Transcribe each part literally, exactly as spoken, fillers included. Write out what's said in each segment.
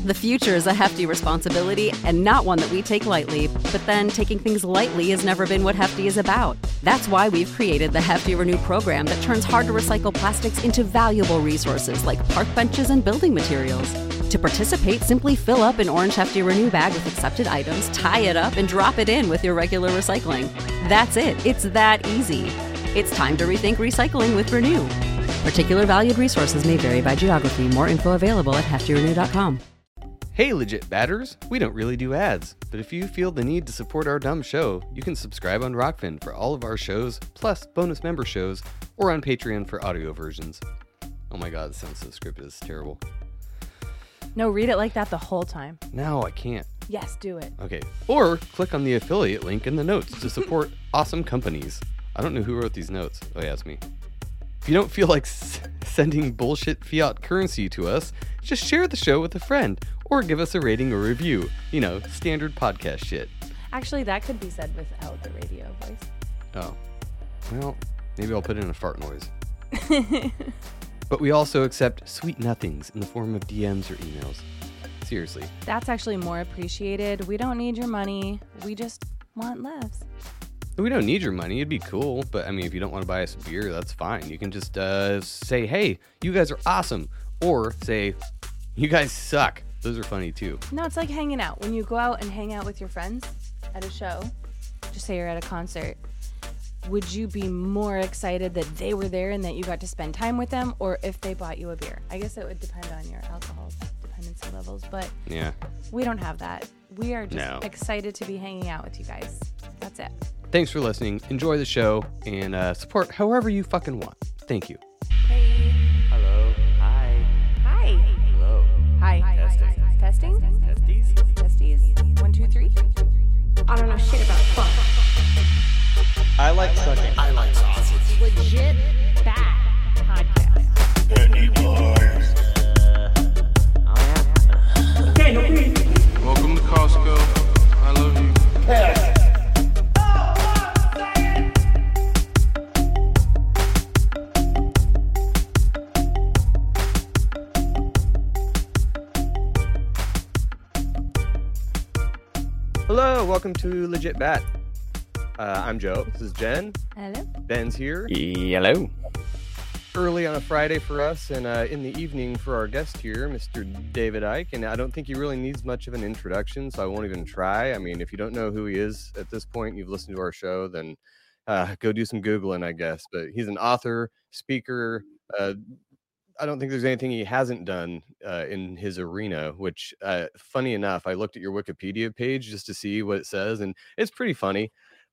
The future is a hefty responsibility and not one that we take lightly, but then taking things lightly has never been what Hefty is about. That's why we've created the Hefty Renew program that turns hard-to-recycle plastics into valuable resources like park benches and building materials. To participate, simply fill up an orange Hefty Renew bag with accepted items, tie it up, and drop it in with your regular recycling. That's it. It's that easy. It's time to rethink recycling with Renew. Particular valued resources may vary by geography. More info available at hefty renew dot com. Hey, legit batters! We don't really do ads, but if you feel the need to support our dumb show, you can subscribe on Rockfin for all of our shows, plus bonus member shows, or on Patreon for audio versions. Oh my god, this sounds so scripted, it's terrible. No, read it like that the whole time. No, I can't. Yes, do it. Okay, or click on the affiliate link in the notes to support awesome companies. I don't know who wrote these notes. Oh yeah, it's me. If you don't feel like s- sending bullshit fiat currency to us, just share the show with a friend or give us a rating or review. You know, standard podcast shit. Actually, that could be said without the radio voice. Oh. Well, maybe I'll put in a fart noise. But we also accept sweet nothings in the form of D Ms or emails. Seriously. That's actually more appreciated. We don't need your money. We just want laughs. We don't need your money. It'd be cool. But, I mean, if you don't want to buy us a beer, that's fine. You can just uh, say, hey, you guys are awesome. Or say, you guys suck. Those are funny, too. No, it's like hanging out. When you go out and hang out with your friends at a show, just say you're at a concert, would you be more excited that they were there and that you got to spend time with them, or if they bought you a beer? I guess it would depend on your alcohol dependency levels, but yeah, we don't have that. We are just no. excited to be hanging out with you guys. That's it. Thanks for listening. Enjoy the show and uh, support however you fucking want. Thank you. Hey. Hello. Hi. Hi. Hello. Hi. Testing. Testing? Testies? Testies? One, two, three? I don't know shit about fuck. I like sucking. I like sausage. Legit bad podcast. Any bars? Okay, no please. Welcome to Costco. I love you. Yes. Hello, welcome to Legit Bat. Uh, I'm Joe. This is Jen. Hello. Ben's here. Hello. Early on a Friday for us, and uh, in the evening for our guest here, Mister David Icke. And I don't think he really needs much of an introduction, so I won't even try. I mean, if you don't know who he is at this point, and you've listened to our show, then uh, go do some Googling, I guess. But he's an author, speaker. Uh, I don't think there's anything he hasn't done uh, in his arena, which, uh, funny enough, I looked at your Wikipedia page just to see what it says, and it's pretty funny.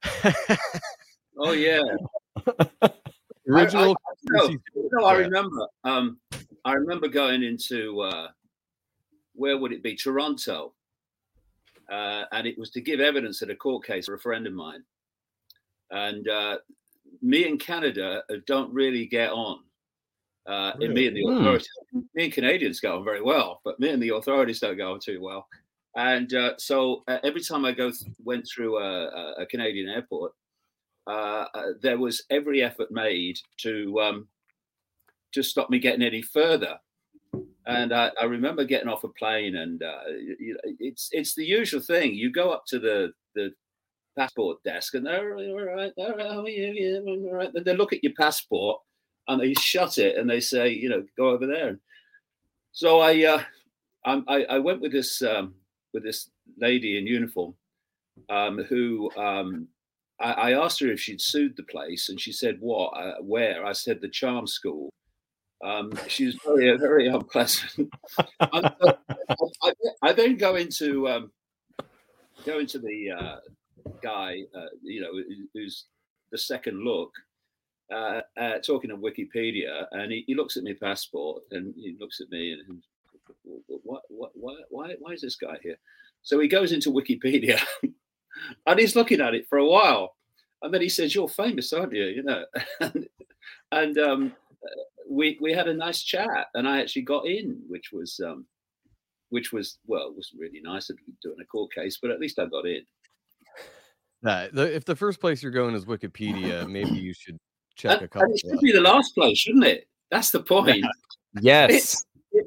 Oh, yeah. Original. I, I, no, no, I remember. Um, I remember going into uh, where would it be? Toronto, uh, and it was to give evidence at a court case for a friend of mine. And uh, me and Canada don't really get on. Uh, Really? and me and the authorities, hmm. me and Canadians get on very well, but me and the authorities don't get on too well. And uh, so uh, every time I go th- went through a, a Canadian airport, uh, uh, there was every effort made to um, to stop me getting any further. And I, I remember getting off a plane, and uh, you know, it's it's the usual thing. You go up to the the passport desk, and they're all right, all right, how are you? All right. They look at your passport, and they shut it, and they say, you know, go over there. So I uh, I, I went with this. Um, with this lady in uniform um, who um, I, I asked her if she'd sued the place, and she said, what, uh, where? I said, the charm school. Um, she was very, very unpleasant. I, I, I then go into, um, go into the uh, guy, uh, you know, who's the second look, uh, uh, talking on Wikipedia, and he, he looks at my passport, and he looks at me and What, what, why, why, why is this guy here? So he goes into Wikipedia and he's looking at it for a while. And then he says, you're famous, aren't you? You know, and, and um, we, we had a nice chat, and I actually got in, which was, um, which was, well, it was really nice of doing a court case, but at least I got in. Uh, the, if the first place you're going is Wikipedia, maybe you should check and, a couple. And it should be the last place, shouldn't it? That's the point. Yes. It's,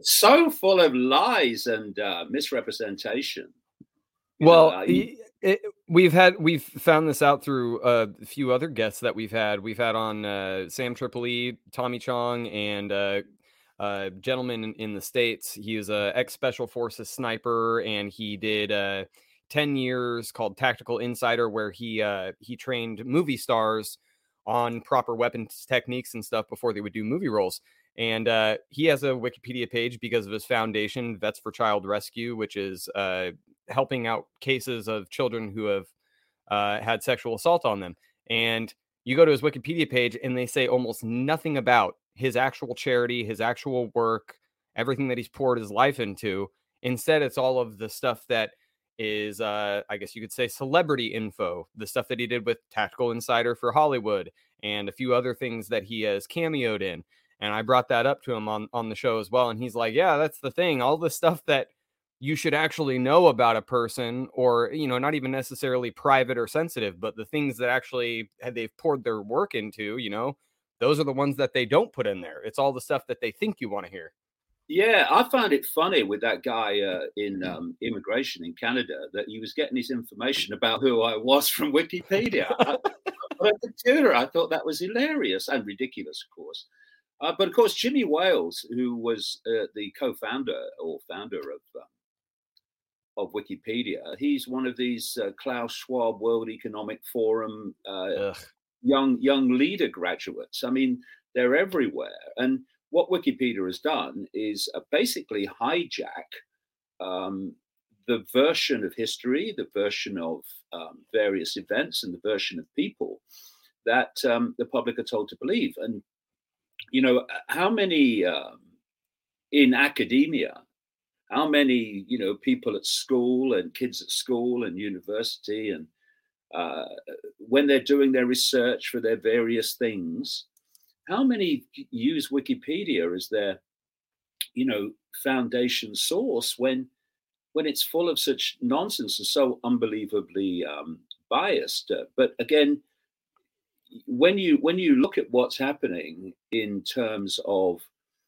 it's so full of lies and uh, misrepresentation. You Well, know, uh, you- it, we've had we've found this out through uh, a few other guests that we've had. We've had on uh, Sam Tripoli, Tommy Chong, and uh, a gentleman in, in the States. He was a ex Special Forces sniper, and he did uh, ten years called Tactical Insider, where he uh, he trained movie stars on proper weapons techniques and stuff before they would do movie roles. And uh, he has a Wikipedia page because of his foundation, Vets for Child Rescue, which is uh, helping out cases of children who have uh, had sexual assault on them. And you go to his Wikipedia page and they say almost nothing about his actual charity, his actual work, everything that he's poured his life into. Instead, it's all of the stuff that is, uh, I guess you could say, celebrity info, the stuff that he did with Tactical Insider for Hollywood and a few other things that he has cameoed in. And I brought that up to him on, on the show as well. And he's like, yeah, that's the thing. All the stuff that you should actually know about a person, or, you know, not even necessarily private or sensitive, but the things that actually they've poured their work into, you know, those are the ones that they don't put in there. It's all the stuff that they think you want to hear. Yeah, I found it funny with that guy uh, in um, immigration in Canada that he was getting his information about who I was from Wikipedia. I, on a computer, I thought that was hilarious and ridiculous, of course. Uh, but of course, Jimmy Wales, who was uh, the co-founder or founder of um, of Wikipedia, he's one of these uh, Klaus Schwab World Economic Forum uh, young young leader graduates. I mean, they're everywhere. And what Wikipedia has done is uh, basically hijack um, the version of history, the version of um, various events, and the version of people that um, the public are told to believe. And you know, how many um, in academia, how many, you know, people at school and kids at school and university, and uh, when they're doing their research for their various things, how many use Wikipedia as their, you know, foundation source when when it's full of such nonsense and so unbelievably um, biased? Uh, but again, when you when you look at what's happening in terms of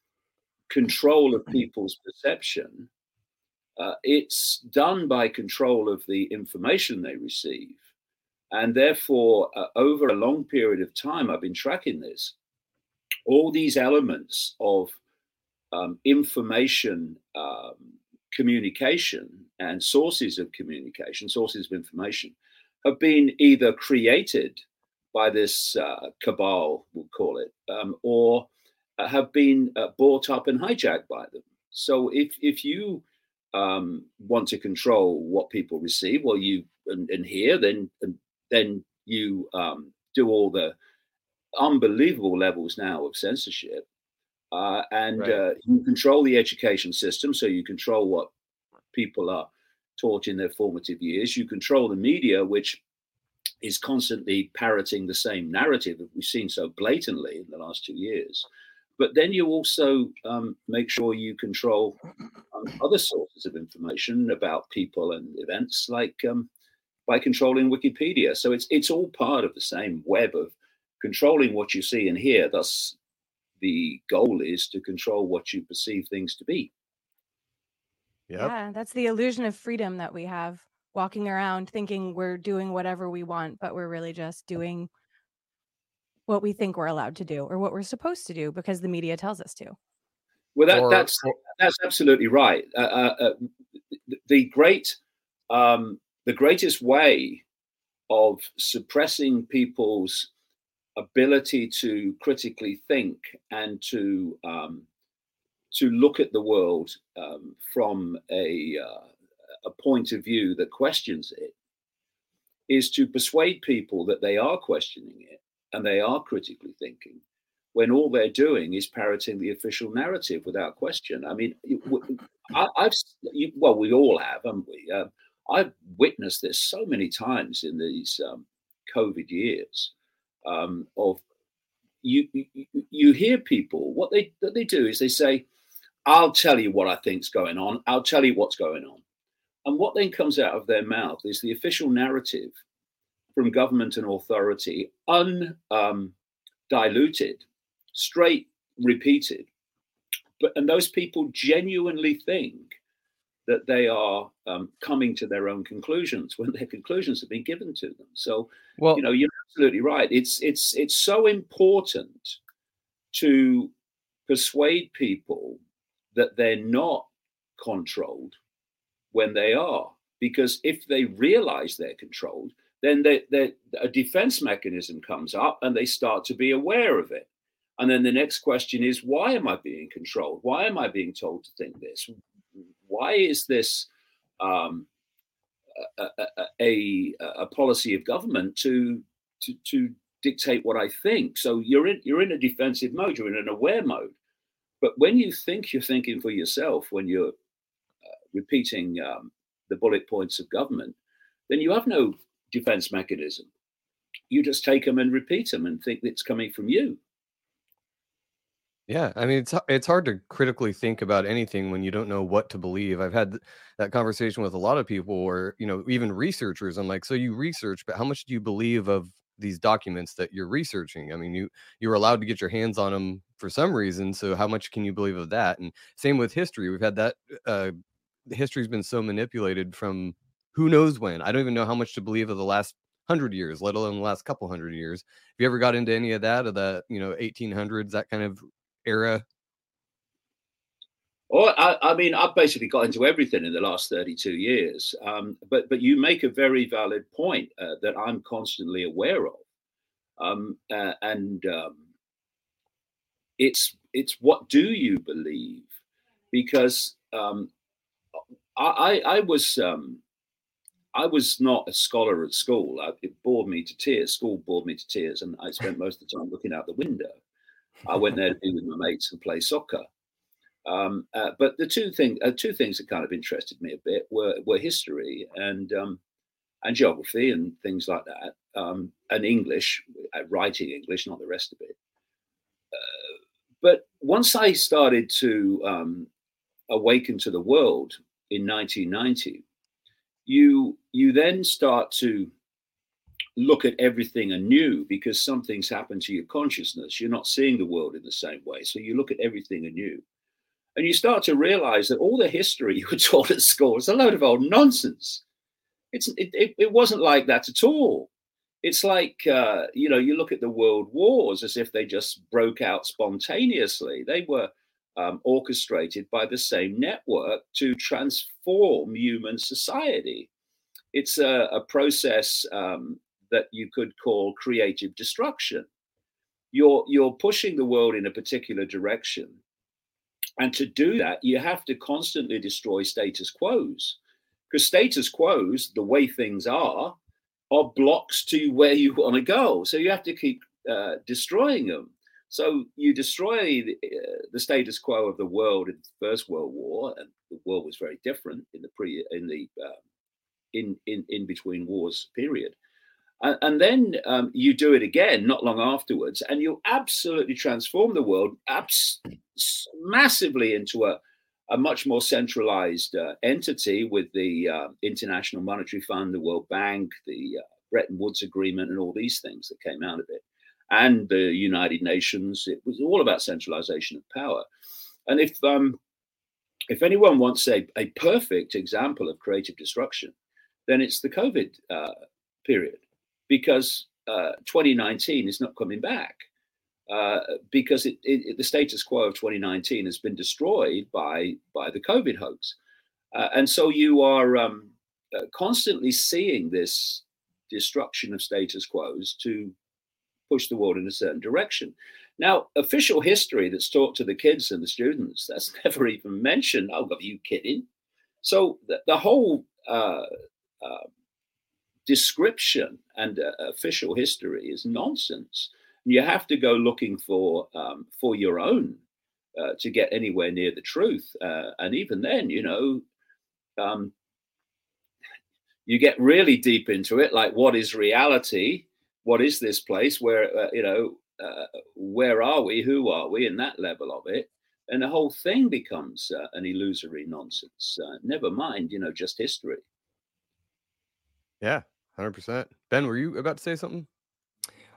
control of people's perception, uh, it's done by control of the information they receive. And therefore, uh, over a long period of time, I've been tracking this, all these elements of um, information um, communication and sources of communication, sources of information, have been either created by this uh, cabal, we'll call it, um, or uh, have been uh, bought up and hijacked by them. So if if you um, want to control what people receive, well, you and, and hear, then and then you um, do all the unbelievable levels now of censorship, uh, and Right. uh, you control the education system, so you control what people are taught in their formative years. You control the media, which is constantly parroting the same narrative that we've seen so blatantly in the last two years. But then you also um, make sure you control um, other sources of information about people and events, like um, by controlling Wikipedia. So it's it's all part of the same web of controlling what you see and hear. Thus, the goal is to control what you perceive things to be. Yep. Yeah, that's the illusion of freedom that we have, walking around thinking we're doing whatever we want, but we're really just doing what we think we're allowed to do or what we're supposed to do because the media tells us to. Well, that, Or- that's or- that's absolutely right. Uh, uh, uh, the great, um, the greatest way of suppressing people's ability to critically think and to um, to look at the world um, from a uh, a point of view that questions it is to persuade people that they are questioning it and they are critically thinking, when all they're doing is parroting the official narrative without question. I mean, I, I've you, well, we all have, haven't we? Uh, I've witnessed this so many times in these um, COVID years. Um, of you, you, you hear people, what they what they do is they say, "I'll tell you what I think's going on. I'll tell you what's going on," and what then comes out of their mouth is the official narrative from government and authority, undiluted, um, straight repeated but and those people genuinely think that they are um, coming to their own conclusions when their conclusions have been given to them. So, Well, you know, you're absolutely right. It's it's it's so important to persuade people that they're not controlled when they are, because if they realize they're controlled, then they, they, a defense mechanism comes up and they start to be aware of it. And then the next question is, why am I being controlled? Why am I being told to think this? Why is this um, a, a, a, a policy of government to, to to dictate what I think? So you're in you're in a defensive mode. You're in an aware mode. But when you think you're thinking for yourself, when you're uh, repeating um, the bullet points of government, then you have no defense mechanism. You just take them and repeat them and think it's coming from you. yeah, I mean, it's it's hard to critically think about anything when you don't know what to believe. I've had th- that conversation with a lot of people, or you know, even researchers. I'm like, so you research, but how much do you believe of these documents that you're researching? I mean, you you're allowed to get your hands on them for some reason, so how much can you believe of that? And same with history. We've had that. Uh, history's been so manipulated from who knows when. I don't even know how much to believe of the last hundred years, let alone the last couple hundred years. Have you ever got into any of that, of the you know eighteen hundreds, that kind of era? Or I, I mean, I've basically got into everything in the last thirty-two years. Um, but but you make a very valid point uh, that I'm constantly aware of, um, uh, and um, it's it's what do you believe? Because um, I, I was um, I was not a scholar at school. I, it bored me to tears. School bored me to tears, and I spent most of the time looking out the window. I went there to be with my mates and play soccer. Um, uh, but the two thing, uh, two things that kind of interested me a bit were were history and um, and geography and things like that, um, and English, uh, writing English, not the rest of it. Uh, but once I started to um, awaken to the world in nineteen ninety, you you then start to look at everything anew because something's happened to your consciousness. You're not seeing the world in the same way. So you look at everything anew. And you start to realize that all the history you were taught at school is a load of old nonsense. It's, it, it, it wasn't like that at all. It's like, uh, you know, you look at the world wars as if they just broke out spontaneously. They were um, orchestrated by the same network to transform human society. It's a, a process um, that you could call creative destruction. You're, you're pushing the world in a particular direction. And to do that, you have to constantly destroy status quos, because status quos, the way things are, are blocks to where you want to go. So you have to keep uh, destroying them. So you destroy the, uh, the status quo of the world in the First World War, and the world was very different in the pre in the uh, in in in between wars period. And, and then um, you do it again not long afterwards, and you absolutely transform the world abs- massively into a, a much more centralized uh, entity with the uh, International Monetary Fund, the World Bank, the uh, Bretton Woods Agreement, and all these things that came out of it, and the United Nations. It was all about centralization of power. And if um, if anyone wants a, a perfect example of creative destruction, then it's the COVID uh, period. Because uh, twenty nineteen is not coming back uh, because it, it, the status quo of twenty nineteen has been destroyed by by the COVID hoax. Uh, and so you are um, uh, constantly seeing this destruction of status quos to push the world in a certain direction. Now, official history that's taught to the kids and the students, that's never even mentioned. Oh, are you kidding? So the, the whole uh, uh, description and uh, official history is nonsense. You have to go looking for um, for your own uh, to get anywhere near the truth. Uh, and even then, you know, um, you get really deep into it. Like, what is reality? What is this place? Where, uh, you know, uh, where are we? Who are we? And that level of it. And the whole thing becomes uh, an illusory nonsense. Uh, never mind, you know, just history. Yeah, one hundred percent. Ben, were you about to say something?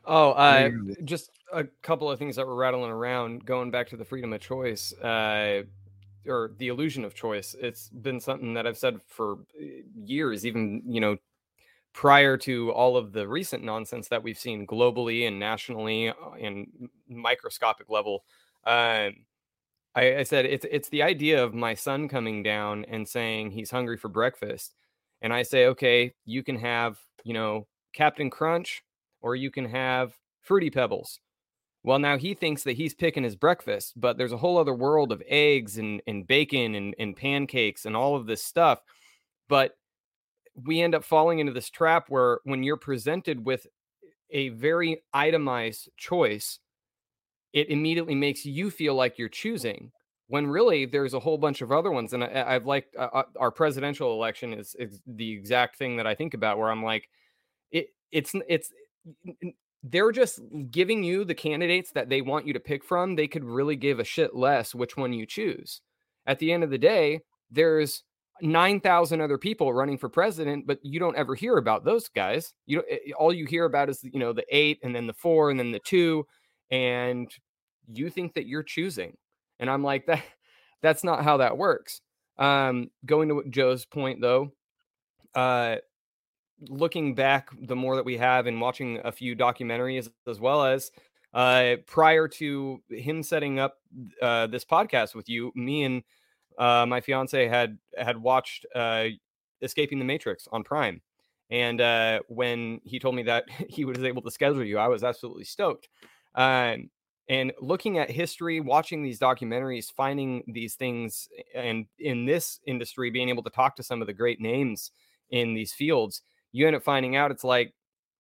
Oh, uh, just a couple of things that were rattling around, going back to the freedom of choice, uh, or the illusion of choice. It's been something that I've said for years, even, you know, prior to all of the recent nonsense that we've seen globally and nationally and microscopic level. Um, I, I said, it's, it's the idea of my son coming down and saying he's hungry for breakfast. And I say, okay, you can have, you know, Captain Crunch, or you can have Fruity Pebbles. Well, now he thinks that he's picking his breakfast, but there's a whole other world of eggs and, and bacon and, and pancakes and all of this stuff. But we end up falling into this trap where when you're presented with a very itemized choice, it immediately makes you feel like you're choosing, when really there's a whole bunch of other ones. And I, I've liked uh, our presidential election is, is the exact thing that I think about, where I'm like, it, it's, it's, they're just giving you the candidates that they want you to pick from. They could really give a shit less which one you choose. At the end of the day, there's nine thousand other people running for president, but you don't ever hear about those guys. You don't, all you hear about is, you know, the eight and then the four and then the two, and you think that you're choosing. And I'm like, that, that's not how that works. Um, going to Joe's point though, uh, looking back, the more that we have and watching a few documentaries, as well as uh, prior to him setting up uh, this podcast with you, me and uh, my fiance had had watched uh, Escaping the Matrix on Prime. And uh, when he told me that he was able to schedule you, I was absolutely stoked. Um, and looking at history, watching these documentaries, finding these things, and in this industry, being able to talk to some of the great names in these fields, you end up finding out it's like,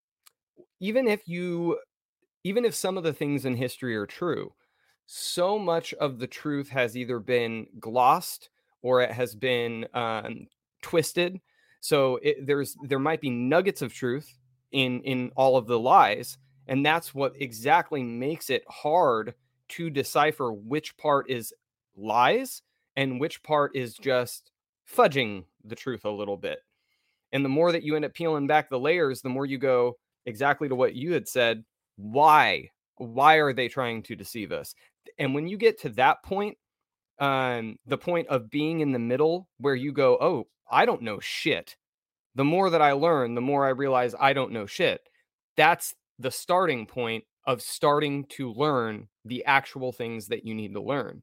even if you, even if some of the things in history are true, so much of the truth has either been glossed or it has been um, twisted. So it, there's, there might be nuggets of truth in, in all of the lies. And that's what exactly makes it hard to decipher which part is lies and which part is just fudging the truth a little bit. And the more that you end up peeling back the layers, the more you go exactly to what you had said. Why? Why are they trying to deceive us? And when you get to that point, um, the point of being in the middle where you go, oh, I don't know shit. The more that I learn, the more I realize I don't know shit. That's the starting point of starting to learn the actual things that you need to learn.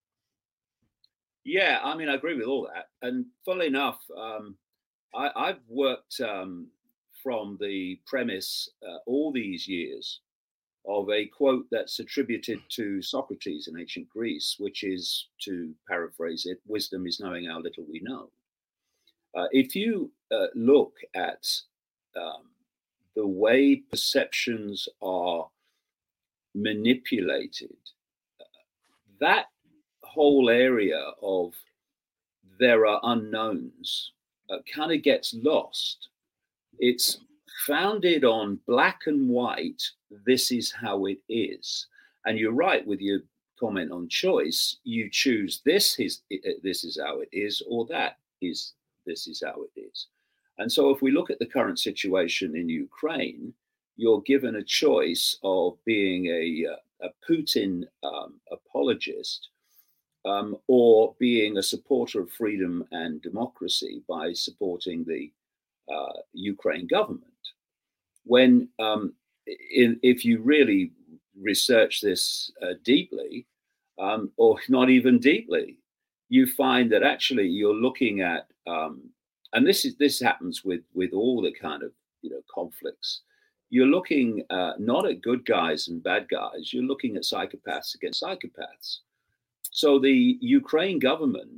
Yeah, I mean, I agree with all that. And funnily enough, um, I, I've worked um, from the premise uh, all these years of a quote that's attributed to Socrates in ancient Greece, which is, to paraphrase it, wisdom is knowing how little we know. Uh, if you uh, look at um, the way perceptions are manipulated, uh, that whole area of there are unknowns uh, kind of gets lost. It's founded on black and white, this is how it is. And you're right with your comment on choice. You choose this is this is how it is, or that is this is how it is. And so if we look at the current situation in Ukraine, you're given a choice of being a, a Putin um, apologist um, or being a supporter of freedom and democracy by supporting the uh, Ukraine government. When um, in, if you really research this uh, deeply, um, or not even deeply, you find that actually you're looking at, um, and this is this happens with with all the kind of you know conflicts. You're looking uh, not at good guys and bad guys. You're looking at psychopaths against psychopaths. So the Ukraine government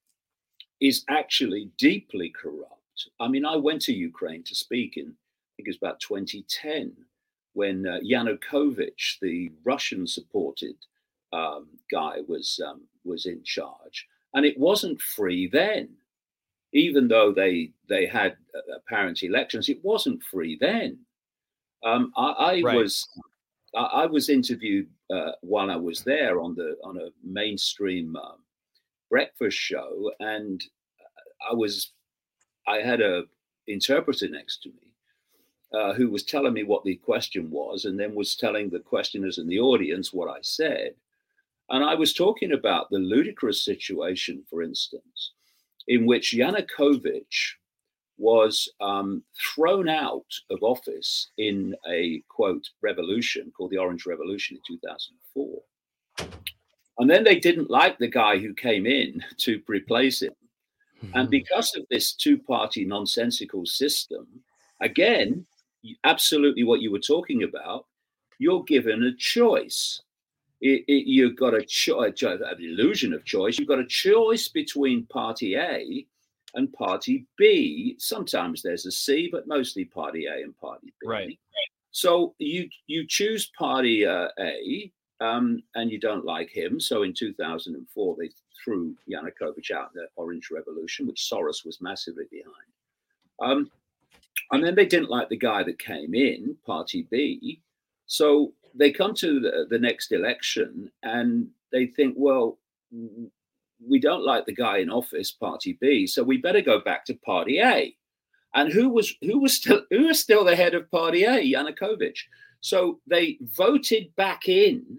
is actually deeply corrupt. I mean, I went to Ukraine to speak in, I think it was about twenty ten, when uh, Yanukovych, the Russian-supported um, guy, was um, was in charge, and it wasn't free then. Even though they they had uh, apparent elections, it wasn't free then. Um, I, I right. was I, I was interviewed uh, while I was there on the on a mainstream um, breakfast show, and I was I had a interpreter next to me, uh, who was telling me what the question was, and then was telling the questioners in the audience what I said. And I was talking about the ludicrous situation, for instance, in which Yanukovych was um, thrown out of office in a, quote, revolution called the Orange Revolution in two thousand four. And then they didn't like the guy who came in to replace him. And because of this two-party nonsensical system, again, absolutely what you were talking about, you're given a choice. It, it, you've got a choice, an illusion of choice. You've got a choice between party A and party B. Sometimes there's a C, but mostly party A and party B. Right. So you you choose party uh, A, um, and you don't like him. So in two thousand four, they threw Yanukovych out in the Orange Revolution, which Soros was massively behind. Um, and then they didn't like the guy that came in, party B. So they come to the, the next election and they think, well, we don't like the guy in office, party B, so we better go back to party A. And who was who was still who was still the head of party A? Yanukovych. So they voted back in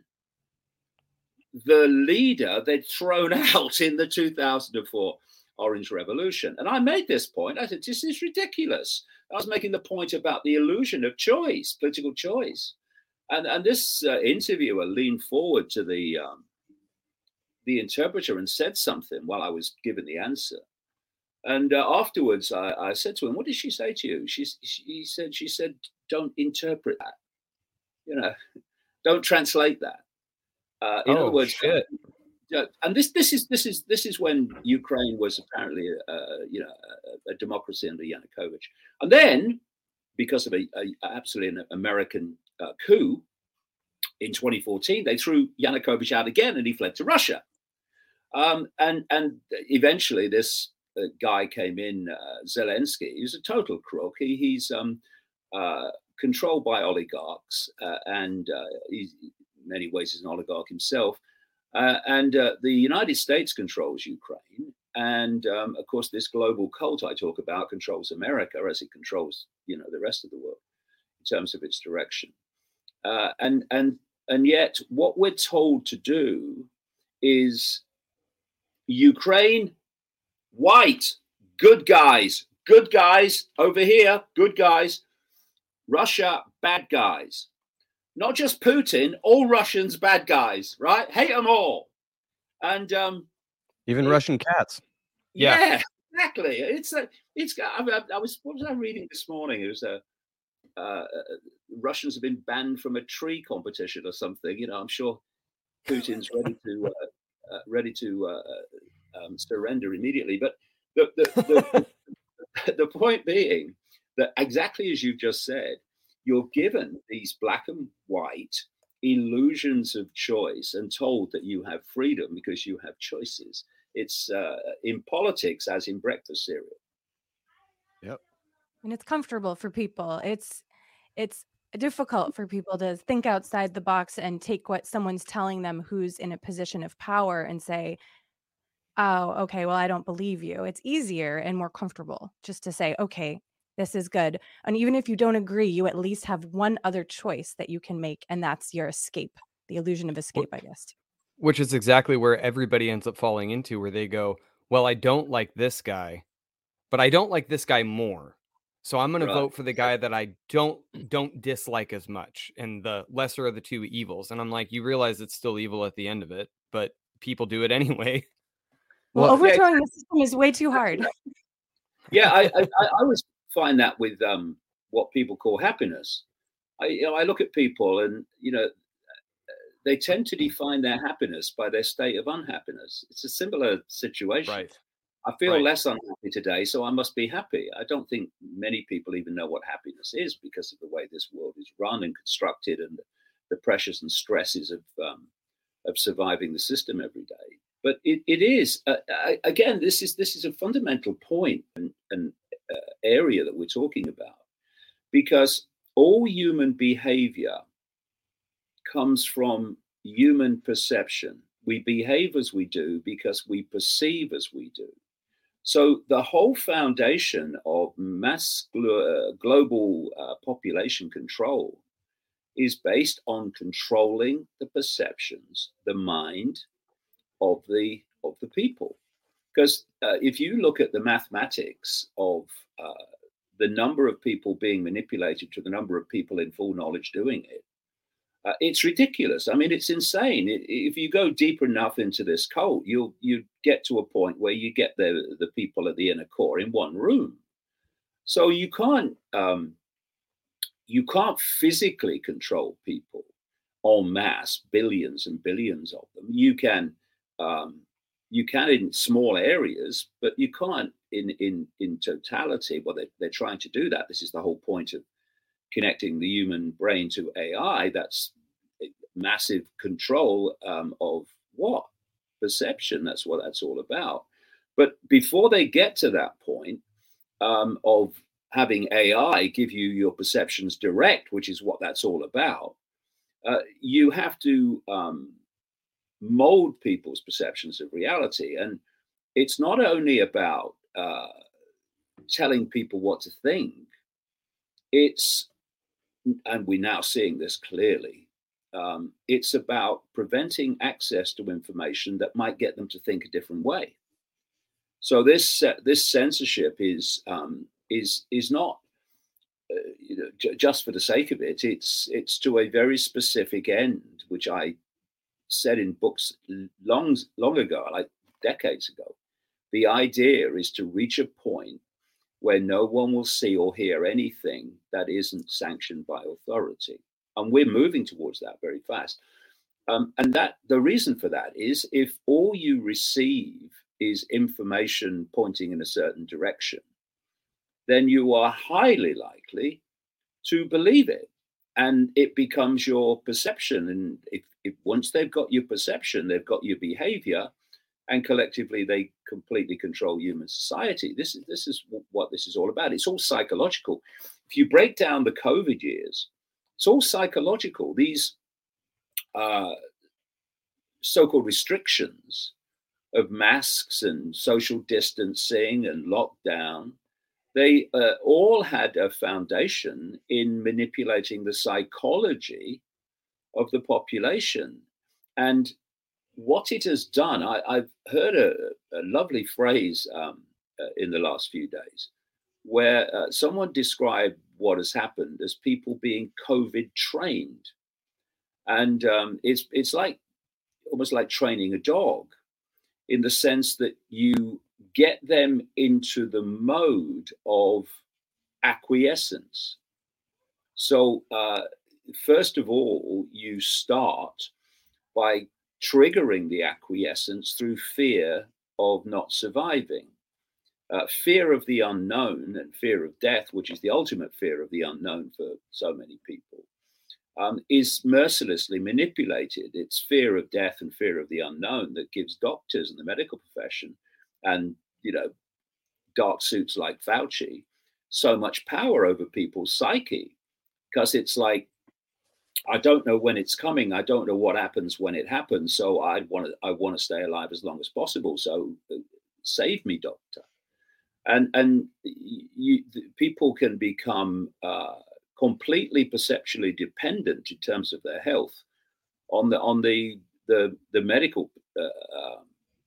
the leader they'd thrown out in the two thousand four Orange Revolution. And I made this point. I said, this is ridiculous. I was making the point about the illusion of choice, political choice. And, and this uh, interviewer leaned forward to the um, the interpreter and said something while I was giving the answer. And uh, afterwards, I, I said to him, "What did she say to you?" She, she said, "She said, don't interpret that. You know, don't translate that." Uh, in oh, other words, shit. Uh, and this this is this is this is when Ukraine was apparently uh, you know a, a democracy under Yanukovych, and then because of a, a absolutely an American uh, coup in twenty fourteen, they threw Yanukovych out again, and he fled to Russia. Um, and and eventually, this uh, guy came in, uh, Zelensky. He's a total crook. He, he's um, uh, controlled by oligarchs, uh, and uh, he's in many ways is an oligarch himself. Uh, and uh, the United States controls Ukraine. And um, of course, this global cult I talk about controls America as it controls, you know, the rest of the world in terms of its direction. Uh, and and and yet, what we're told to do is Ukraine, white, good guys, good guys over here, good guys. Russia, bad guys. Not just Putin, all Russians bad guys, right? Hate them all. And um, even Russian cats. Yeah, yeah exactly. It's a, it's. I, I was. What was I reading this morning? It was a. Uh, Russians have been banned from a tree competition or something. You know, I'm sure Putin's ready to uh, uh, ready to uh, um, surrender immediately. But the the, the, the the point being that exactly as you just said, you're given these black and white illusions of choice and told that you have freedom because you have choices. It's uh, in politics as in breakfast cereal. Yep. And it's comfortable for people. It's it's difficult for people to think outside the box and take what someone's telling them who's in a position of power and say, oh, okay, well, I don't believe you. It's easier and more comfortable just to say, okay, this is good. And even if you don't agree, you at least have one other choice that you can make, and that's your escape, the illusion of escape, I guess. Which is exactly where everybody ends up falling into, where they go, well, I don't like this guy, but I don't like this guy more. So I'm going right. to vote for the guy that I don't don't dislike as much, and the lesser of the two evils. And I'm like, you realize it's still evil at the end of it, but people do it anyway. Well, well overthrowing yeah. the system is way too hard. Yeah, I, I, I always find that with um, what people call happiness. I, you know, I look at people, and you know, they tend to define their happiness by their state of unhappiness. It's a similar situation. Right. I feel right. less unhappy today, so I must be happy. I don't think many people even know what happiness is because of the way this world is run and constructed, and the pressures and stresses of um, of surviving the system every day. But it, it is uh, I, again, this is this is a fundamental point and, and uh, area that we're talking about, because all human behavior comes from human perception. We behave as we do because we perceive as we do. So the whole foundation of mass glo- uh, global uh, population control is based on controlling the perceptions, the mind of the of the people. Because uh, if you look at the mathematics of uh, the number of people being manipulated to the number of people in full knowledge doing it, uh, it's ridiculous. I mean, it's insane. It, if you go deeper enough into this cult, you'll you get to a point where you get the the people at the inner core in one room. So you can't um, you can't physically control people en masse, billions and billions of them. You can. Um, You can in small areas, but you can't in in in totality. Well, they, they're trying to do that. This is the whole point of connecting the human brain to A I. That's massive control um, of what? Perception. That's what that's all about. But before they get to that point um, of having A I give you your perceptions direct, which is what that's all about, uh, you have to um, mold people's perceptions of reality. And it's not only about uh, telling people what to think, it's, and we're now seeing this clearly, um, it's about preventing access to information that might get them to think a different way. So this uh, this censorship is um, is is not uh, you know, j- just for the sake of it. It's it's to a very specific end, which I said in books long, long ago, like decades ago. The idea is to reach a point where no one will see or hear anything that isn't sanctioned by authority. And we're moving towards that very fast. Um, and that the reason for that is if all you receive is information pointing in a certain direction, then you are highly likely to believe it. And it becomes your perception. And if, if once they've got your perception, they've got your behavior, and collectively they completely control human society. This is this is what this is all about. It's all psychological. If you break down the COVID years, it's all psychological. These uh, so-called restrictions of masks and social distancing and lockdown, they uh, all had a foundation in manipulating the psychology of the population. And what it has done, I, I've heard a, a lovely phrase um, uh, in the last few days where uh, someone described what has happened as people being COVID trained. And um, it's, it's like almost like training a dog in the sense that you get them into the mode of acquiescence. So uh, first of all, you start by triggering the acquiescence through fear of not surviving. Uh, fear of the unknown and fear of death, which is the ultimate fear of the unknown for so many people, um, is mercilessly manipulated. It's fear of death and fear of the unknown that gives doctors and the medical profession and, you know, dark suits like Fauci so much power over people's psyche, because it's like, I don't know when it's coming. I don't know what happens when it happens. So I want to I want to stay alive as long as possible. So uh, save me, doctor. And and you, people can become uh, completely perceptually dependent in terms of their health on the on the the the medical uh, uh,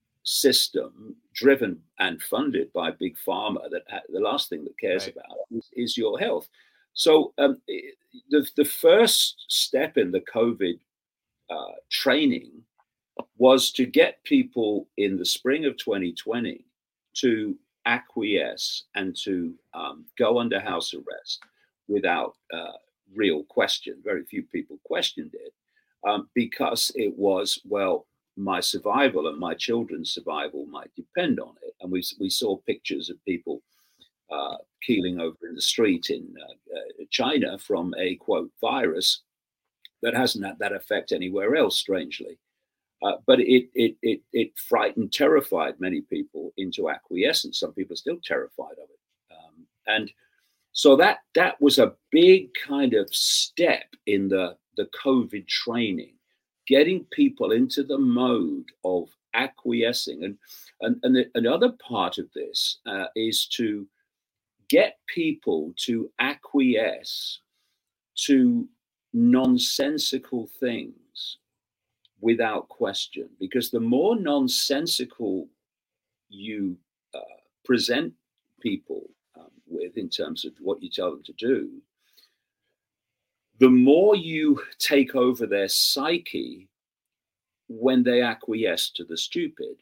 system, driven and funded by big pharma. That uh, the last thing that cares right. about is, is your health. So um, the the first step in the COVID uh, training was to get people in the spring of twenty twenty to acquiesce and to um, go under house arrest without uh, real question. Very few people questioned it um, because it was, well, my survival and my children's survival might depend on it. And we we saw pictures of people uh, keeling over in the street in uh, uh, China from a, quote, virus that hasn't had that effect anywhere else, strangely. Uh, but it, it it it frightened, terrified many people into acquiescence. Some people are still terrified of it. Um, and so that that was a big kind of step in the, the COVID training, getting people into the mode of acquiescing. And and, and the, another part of this uh, is to get people to acquiesce to nonsensical things without question, because the more nonsensical you uh, present people um, with in terms of what you tell them to do, the more you take over their psyche when they acquiesce to the stupid.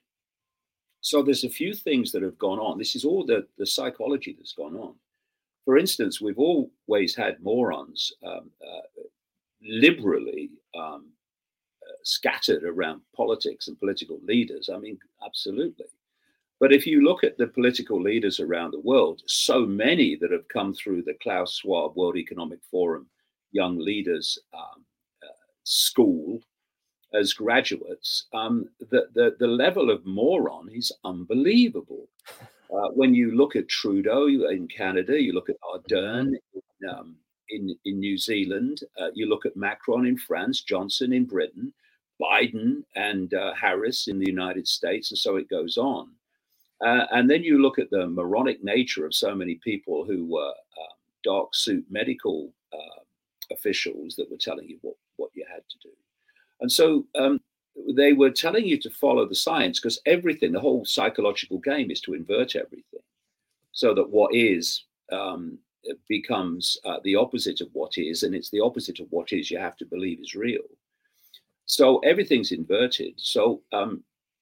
So there's a few things that have gone on. This is all the, the psychology that's gone on. For instance, we've always had morons um, uh, liberally um, uh, scattered around politics and political leaders. I mean, absolutely. But if you look at the political leaders around the world, so many that have come through the Klaus Schwab World Economic Forum Young Leaders um, uh, School as graduates, um, the, the, the level of moron is unbelievable. Uh, when you look at Trudeau in Canada, you look at Ardern in, um, in, in New Zealand, uh, you look at Macron in France, Johnson in Britain, Biden and uh, Harris in the United States, and so it goes on. Uh, and then you look at the moronic nature of so many people who were uh, dark suit medical uh, officials that were telling you what, what you had to do. And so um, they were telling you to follow the science, because everything, the whole psychological game is to invert everything so that what is um, becomes uh, the opposite of what is, and it's the opposite of what is you have to believe is real. So everything's inverted. So um,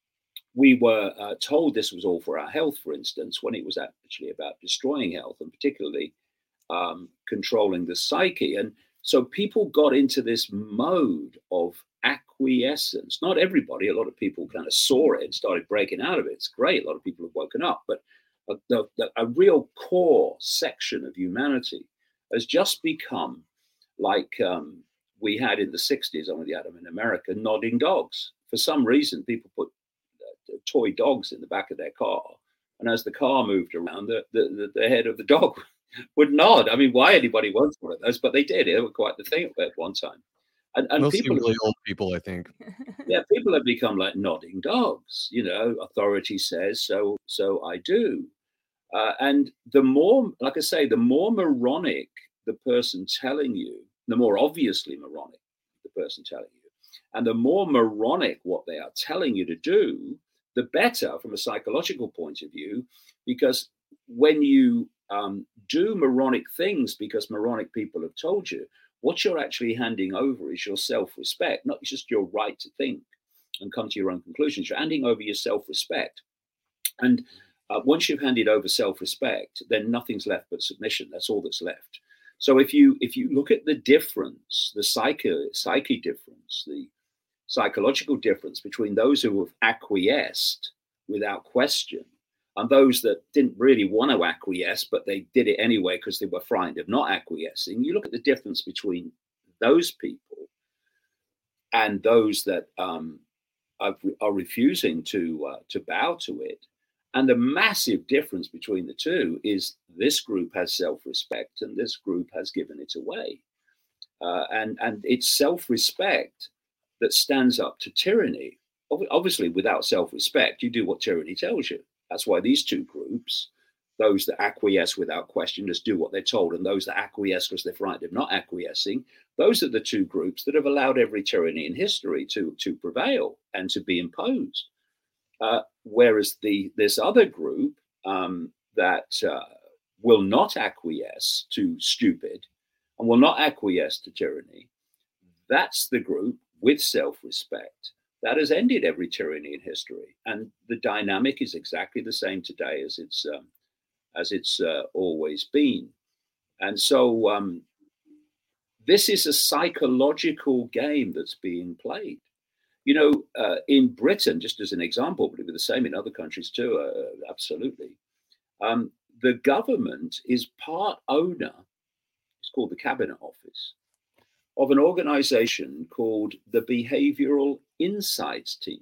we were uh, told this was all for our health, for instance, when it was actually about destroying health, and particularly um, controlling the psyche. And so people got into this mode of acquiescence. Not everybody, a lot of people kind of saw it and started breaking out of it. It's great. A lot of people have woken up, but a, the, the, a real core section of humanity has just become like um, we had in the sixties on the Atom in America, nodding dogs. For some reason, people put uh, toy dogs in the back of their car. And as the car moved around, the, the, the head of the dog would nod. I mean, why anybody wants one of those? But they did. It was quite the thing at one time. And, and Mostly people, really old people, I think. Yeah, people have become like nodding dogs. You know, authority says so, so I do. Uh, and the more, like I say, the more moronic the person telling you, the more obviously moronic the person telling you, and the more moronic what they are telling you to do, the better from a psychological point of view, because when you um, do moronic things because moronic people have told you, what you're actually handing over is your self-respect, not just your right to think and come to your own conclusions. You're handing over your self-respect. And uh, once you've handed over self-respect, then nothing's left but submission. That's all that's left. So if you if you look at the difference, the psyche, psyche difference, the psychological difference between those who have acquiesced without question and those that didn't really want to acquiesce, but they did it anyway because they were frightened of not acquiescing, you look at the difference between those people and those that um, are, are refusing to uh, to bow to it. And the massive difference between the two is this group has self-respect and this group has given it away. Uh, and, and it's self-respect that stands up to tyranny. Obviously, without self-respect, you do what tyranny tells you. That's why these two groups, those that acquiesce without question, just do what they're told, and those that acquiesce because they're frightened of not acquiescing, those are the two groups that have allowed every tyranny in history to, to prevail and to be imposed. Uh, whereas the this other group um, that uh, will not acquiesce to stupid and will not acquiesce to tyranny, that's the group with self-respect that has ended every tyranny in history. And the dynamic is exactly the same today as it's um, as it's uh, always been. And so um, this is a psychological game that's being played. You know, uh, in Britain, just as an example, but it was the same in other countries too, uh, absolutely. Um, the government is part owner, it's called the Cabinet Office, of an organization called the Behavioral Insights Team.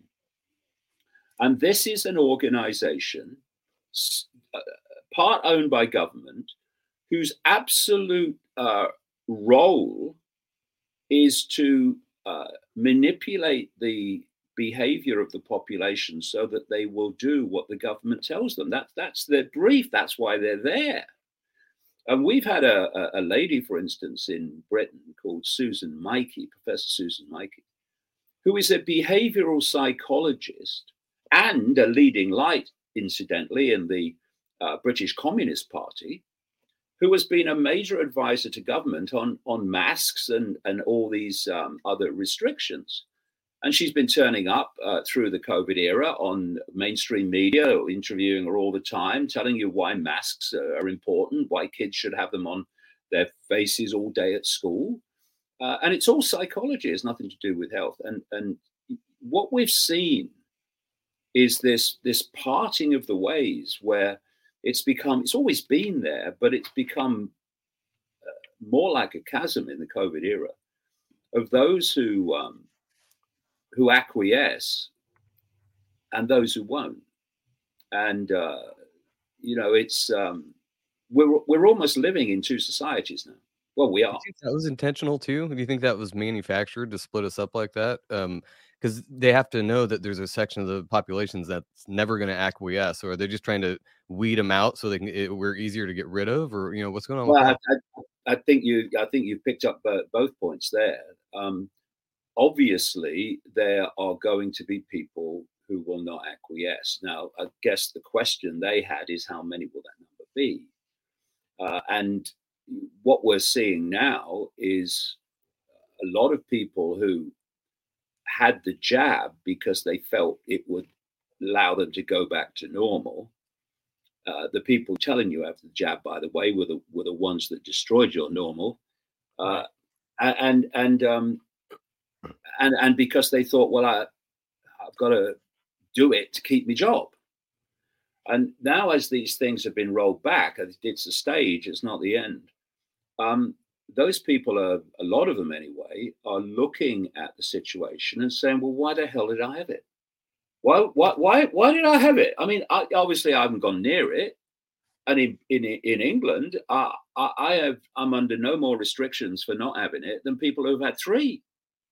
And this is an organization uh, part owned by government whose absolute uh, role is to uh, manipulate the behavior of the population so that they will do what the government tells them. That, that's their brief. That's why they're there. And we've had a, a, a lady, for instance, in Britain called Susan Mikey, Professor Susan Mikey, who is a behavioral psychologist and a leading light, incidentally, in the uh, British Communist Party, who has been a major advisor to government on, on masks and, and all these um, other restrictions. And she's been turning up uh, through the COVID era on mainstream media, interviewing her all the time, telling you why masks are important, why kids should have them on their faces all day at school. Uh, and it's all psychology. It's nothing to do with health. And, and what we've seen is this, this parting of the ways where it's become, it's always been there, but it's become uh, more like a chasm in the COVID era of those who, um, who acquiesce and those who won't. And, uh, you know, it's, um, we're, we're almost living in two societies now. Well, we are. Do you think that was intentional too? Do you think that was manufactured to split us up like that? Um, because they have to know that there's a section of the populations that's never going to acquiesce, or are they just trying to weed them out so they can, it, we're easier to get rid of, or, you know, what's going on? Well, with I, I, I think you, I think you've picked up uh, both points there. Um, obviously, there are going to be people who will not acquiesce. Now, I guess the question they had is how many will that number be? Uh, and what we're seeing now is a lot of people who had the jab because they felt it would allow them to go back to normal. Uh, the people telling you have the jab, by the way, were the were the ones that destroyed your normal, uh, and and um, and and because they thought, well, I I've got to do it to keep my job. And now, as these things have been rolled back, it's a stage, it's not the end. Um, those people are, a lot of them anyway, are looking at the situation and saying, well, why the hell did I have it? Why, why, why, why did I have it? I mean, I, obviously I haven't gone near it. And in, in, in England, uh, I, I have, I'm under no more restrictions for not having it than people who've had three.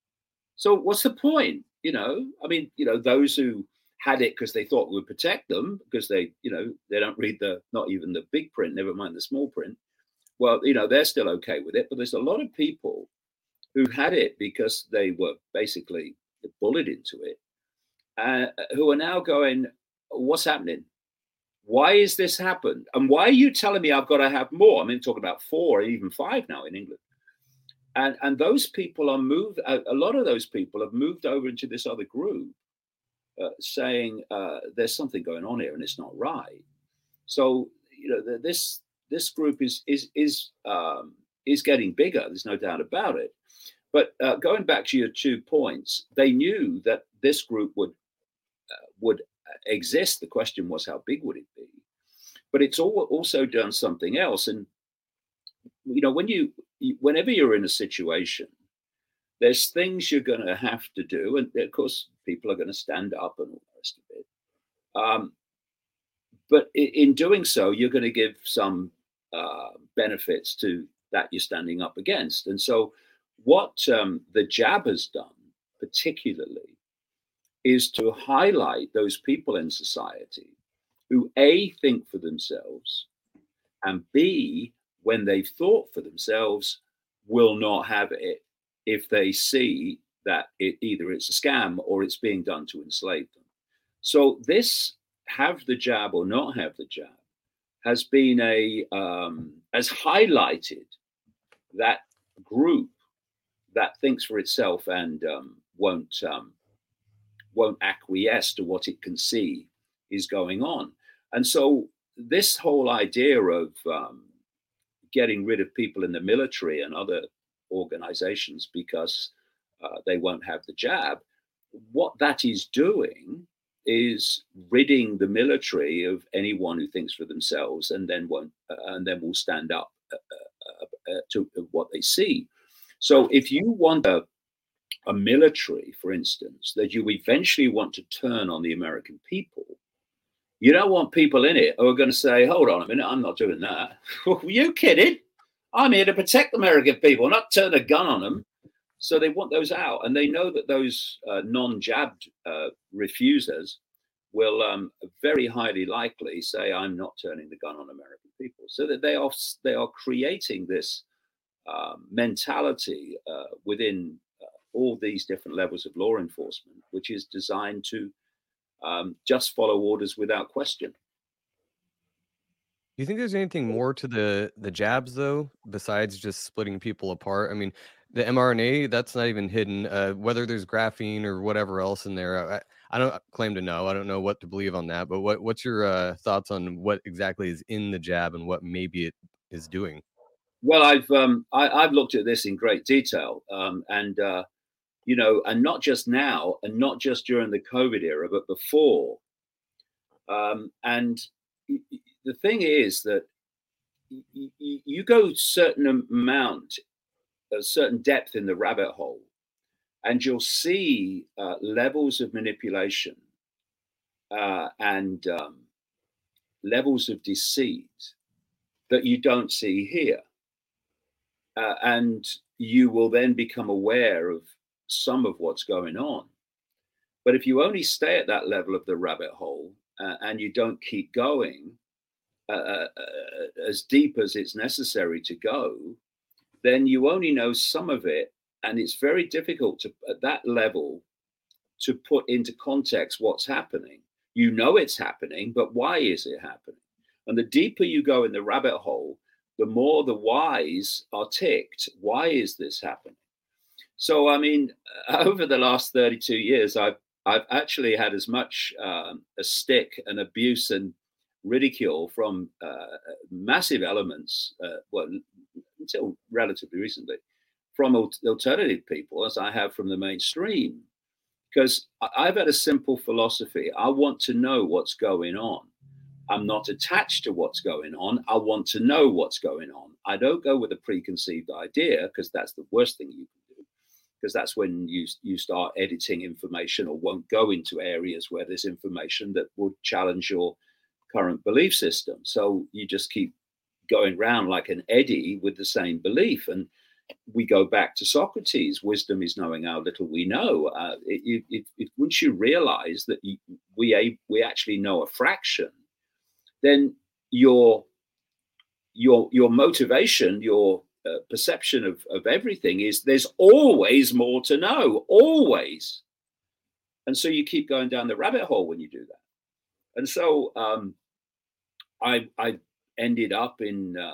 So what's the point? You know, I mean, you know, those who had it because they thought it would protect them because they, you know, they don't read the, not even the big print, never mind the small print. Well, you know, they're still okay with it, but there's a lot of people who had it because they were basically bullied into it, uh, who are now going, what's happening? Why is this happened? And why are you telling me I've got to have more? I mean, talking about four, even five now in England. And, and those people are moved, a, a lot of those people have moved over into this other group uh, saying uh, there's something going on here and it's not right. So, you know, this, This group is is is um, is getting bigger. There's no doubt about it. But uh, going back to your two points, they knew that this group would uh, would exist. The question was, how big would it be? But it's all, also done something else. And you know, when you whenever you're in a situation, there's things you're going to have to do, and of course, people are going to stand up and all the rest of it. Um, but in, in doing so, you're going to give some Uh, benefits to that you're standing up against. And so what um, the jab has done particularly is to highlight those people in society who A, think for themselves, and B, when they've thought for themselves, will not have it if they see that it either it's a scam or it's being done to enslave them. So this have the jab or not have the jab has been a um, has highlighted that group that thinks for itself and um, won't um, won't acquiesce to what it can see is going on. And so this whole idea of um, getting rid of people in the military and other organizations because uh, they won't have the jab, what that is doing is ridding the military of anyone who thinks for themselves and then won't uh, and then will stand up uh, uh, to what they see. So if you want a, a military, for instance, that you eventually want to turn on the American people, you don't want people in it who are going to say, hold on a minute, I'm not doing that. Are you kidding? I'm here to protect the American people, not turn a gun on them. So they want those out, and they know that those uh, non-jabbed uh, refusers will um, very highly likely say, "I'm not turning the gun on American people." So that they are they are creating this uh, mentality uh, within uh, all these different levels of law enforcement, which is designed to um, just follow orders without question. Do you think there's anything more to the the jabs though, besides just splitting people apart? I mean, the mRNA, that's not even hidden. Uh, whether there's graphene or whatever else in there, I, I don't claim to know. I don't know what to believe on that. But what what's your uh, thoughts on what exactly is in the jab and what maybe it is doing? Well, I've um, I, I've looked at this in great detail, um, and uh, you know, and not just now, and not just during the COVID era, but before. Um, and the thing is that you, you go certain amount, a certain depth in the rabbit hole, and you'll see uh, levels of manipulation uh, and um, levels of deceit that you don't see here. Uh, and you will then become aware of some of what's going on. But if you only stay at that level of the rabbit hole uh, and you don't keep going uh, uh, as deep as it's necessary to go, then you only know some of it. And it's very difficult to, at that level, to put into context what's happening. You know it's happening, but why is it happening? And the deeper you go in the rabbit hole, the more the whys are ticked. Why is this happening? So, I mean, over the last thirty-two years, I've I've actually had as much um, a stick and abuse and ridicule from uh, massive elements, uh, well, until relatively recently, from alternative people as I have from the mainstream. Because I've had a simple philosophy. I want to know what's going on. I'm not attached to what's going on. I want to know what's going on. I don't go with a preconceived idea, because that's the worst thing you can do, because that's when you, you start editing information or won't go into areas where there's information that would challenge your current belief system. So you just keep going round like an eddy with the same belief. And we go back to Socrates. Wisdom is knowing how little we know. Uh, it, it, it, once you realize that you, we, we actually know a fraction, then your your your motivation, your uh, perception of, of everything is there's always more to know, always. And so you keep going down the rabbit hole when you do that. And so um, I, I ended up in uh,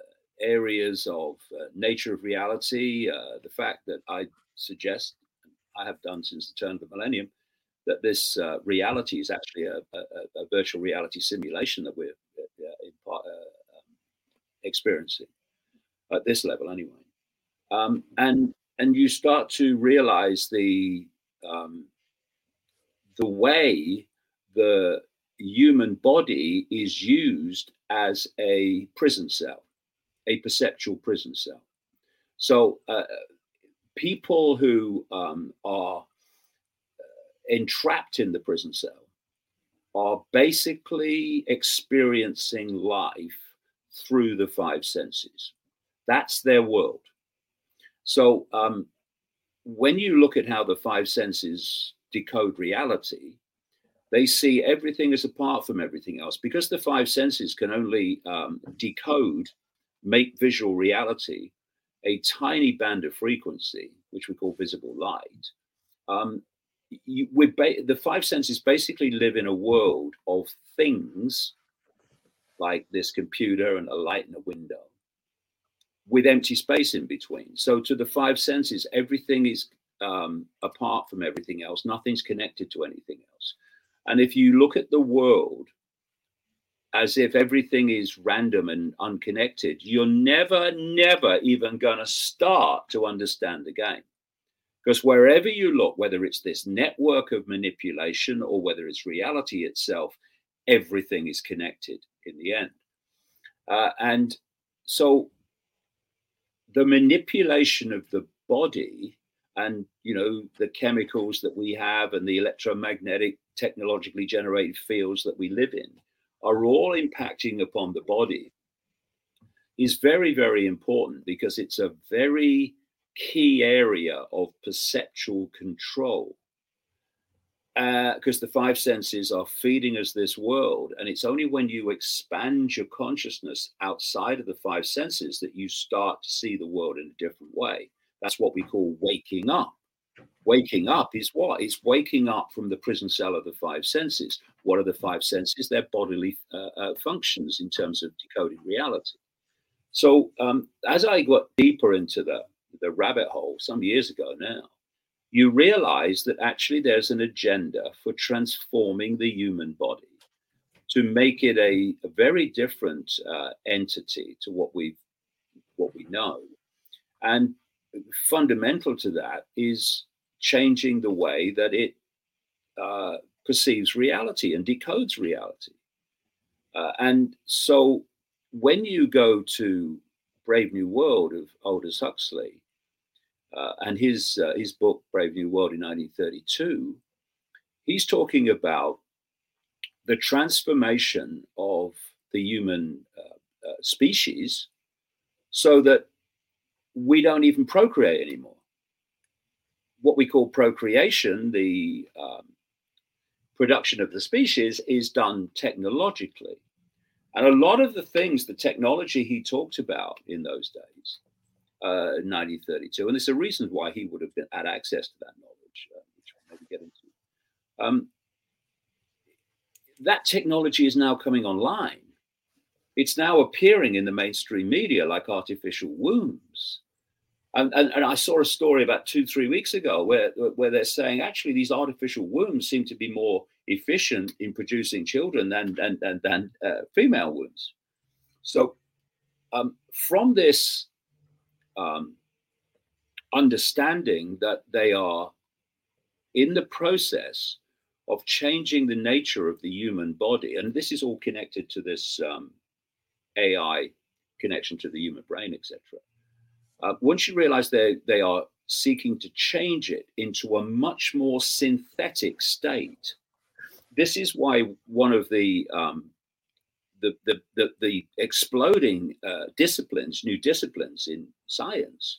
areas of uh, nature of reality, uh, the fact that I suggest, I have done since the turn of the millennium, that this uh, reality is actually a, a, a virtual reality simulation that we're uh, in part, uh, um, experiencing at this level anyway. Um, and and you start to realize the um, the way the human body is used as a prison cell, a perceptual prison cell. So uh, people who um, are entrapped in the prison cell are basically experiencing life through the five senses. That's their world. So um, when you look at how the five senses decode reality, they see everything as apart from everything else, because the five senses can only um, decode, make visual reality a tiny band of frequency, which we call visible light. Um, You, we ba- the five senses basically live in a world of things like this computer and a light in a window with empty space in between. So to the five senses, everything is um, apart from everything else. Nothing's connected to anything else. And if you look at the world as if everything is random and unconnected, you're never, never even going to start to understand the game. Because wherever you look, whether it's this network of manipulation or whether it's reality itself, everything is connected in the end. Uh, and so the manipulation of the body and, you know, the chemicals that we have and the electromagnetic technologically generated fields that we live in are all impacting upon the body is very, very important, because it's a very key area of perceptual control, because uh, the five senses are feeding us this world. And it's only when you expand your consciousness outside of the five senses that you start to see the world in a different way. That's what we call waking up. Waking up is what? It's waking up from the prison cell of the five senses. What are the five senses? They're bodily uh, uh, functions in terms of decoding reality. So um, as I got deeper into the, the rabbit hole some years ago now, you realize that actually there's an agenda for transforming the human body to make it a, a very different uh, entity to what we what we know. And fundamental to that is changing the way that it uh, perceives reality and decodes reality. Uh, and so when you go to Brave New World of Aldous Huxley uh, and his, uh, his book, Brave New World in nineteen thirty-two, he's talking about the transformation of the human uh, uh, species so that we don't even procreate anymore. What we call procreation, the um, production of the species, is done technologically. And a lot of the things, the technology he talked about in those days, uh, in nineteen thirty-two, and there's a reason why he would have been, had access to that knowledge, uh, which I'll maybe get into. Um, that technology is now coming online. It's now appearing in the mainstream media like artificial wombs. And, and, and I saw a story about two, three weeks ago where, where they're saying actually these artificial wombs seem to be more efficient in producing children than, than, than, than uh, female wombs. So um, from this um, understanding that they are in the process of changing the nature of the human body, and this is all connected to this um, A I connection to the human brain, et cetera. Uh, once you realize they, they are seeking to change it into a much more synthetic state, this is why one of the um, the, the, the, the exploding uh, disciplines, new disciplines in science,